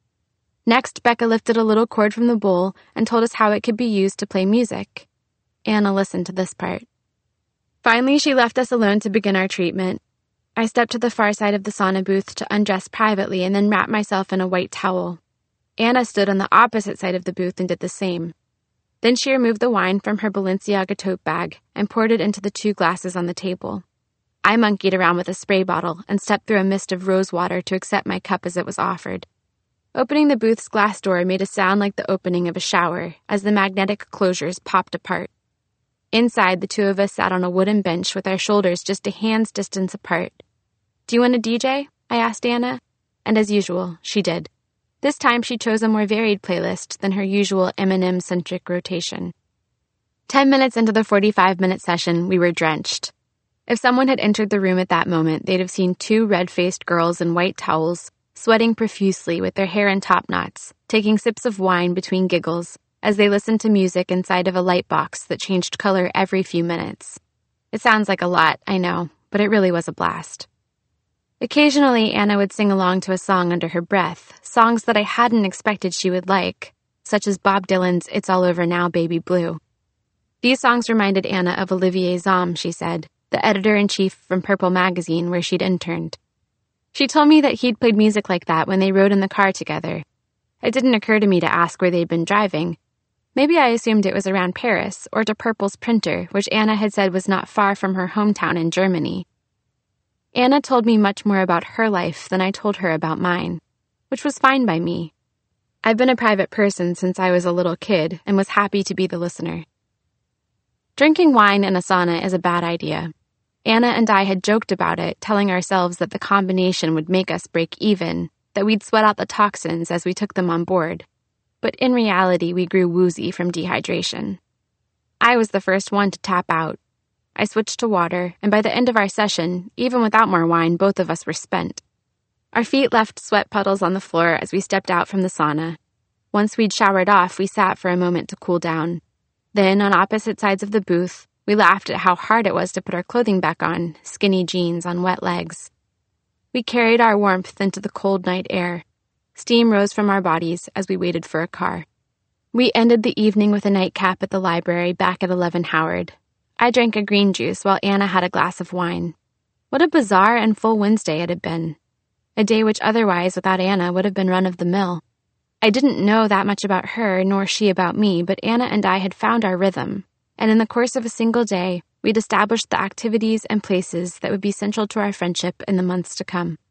Next, Becca lifted a little cord from the bowl and told us how it could be used to play music. Anna listened to this part. Finally, she left us alone to begin our treatment. I stepped to the far side of the sauna booth to undress privately and then wrap myself in a white towel. Anna stood on the opposite side of the booth and did the same. Then she removed the wine from her Balenciaga tote bag and poured it into the two glasses on the table. I monkeyed around with a spray bottle and stepped through a mist of rose water to accept my cup as it was offered. Opening the booth's glass door made a sound like the opening of a shower as the magnetic closures popped apart. Inside, the two of us sat on a wooden bench with our shoulders just a hand's distance apart. Do you want a D J? I asked Anna. And as usual, she did. This time she chose a more varied playlist than her usual Eminem-centric rotation. Ten minutes into the forty-five minute session, we were drenched. If someone had entered the room at that moment, they'd have seen two red-faced girls in white towels, sweating profusely with their hair in top knots, taking sips of wine between giggles as they listened to music inside of a light box that changed color every few minutes. It sounds like a lot, I know, but it really was a blast. Occasionally, Anna would sing along to a song under her breath, songs that I hadn't expected she would like, such as Bob Dylan's It's All Over Now, Baby Blue. These songs reminded Anna of Olivier Zahm, she said, the editor-in-chief from Purple magazine where she'd interned. She told me that he'd played music like that when they rode in the car together. It didn't occur to me to ask where they'd been driving. Maybe I assumed it was around Paris or to Purple's printer, which Anna had said was not far from her hometown in Germany. Anna told me much more about her life than I told her about mine, which was fine by me. I've been a private person since I was a little kid and was happy to be the listener. Drinking wine in a sauna is a bad idea. Anna and I had joked about it, telling ourselves that the combination would make us break even, that we'd sweat out the toxins as we took them on board. But in reality, we grew woozy from dehydration. I was the first one to tap out. I switched to water, and by the end of our session, even without more wine, both of us were spent. Our feet left sweat puddles on the floor as we stepped out from the sauna. Once we'd showered off, we sat for a moment to cool down. Then, on opposite sides of the booth, we laughed at how hard it was to put our clothing back on, skinny jeans on wet legs. We carried our warmth into the cold night air. Steam rose from our bodies as we waited for a car. We ended the evening with a nightcap at the library back at eleven Howard. I drank a green juice while Anna had a glass of wine. What a bizarre and full Wednesday it had been. A day which otherwise, without Anna, would have been run-of-the-mill. I didn't know that much about her, nor she about me, but Anna and I had found our rhythm, and in the course of a single day, we'd established the activities and places that would be central to our friendship in the months to come.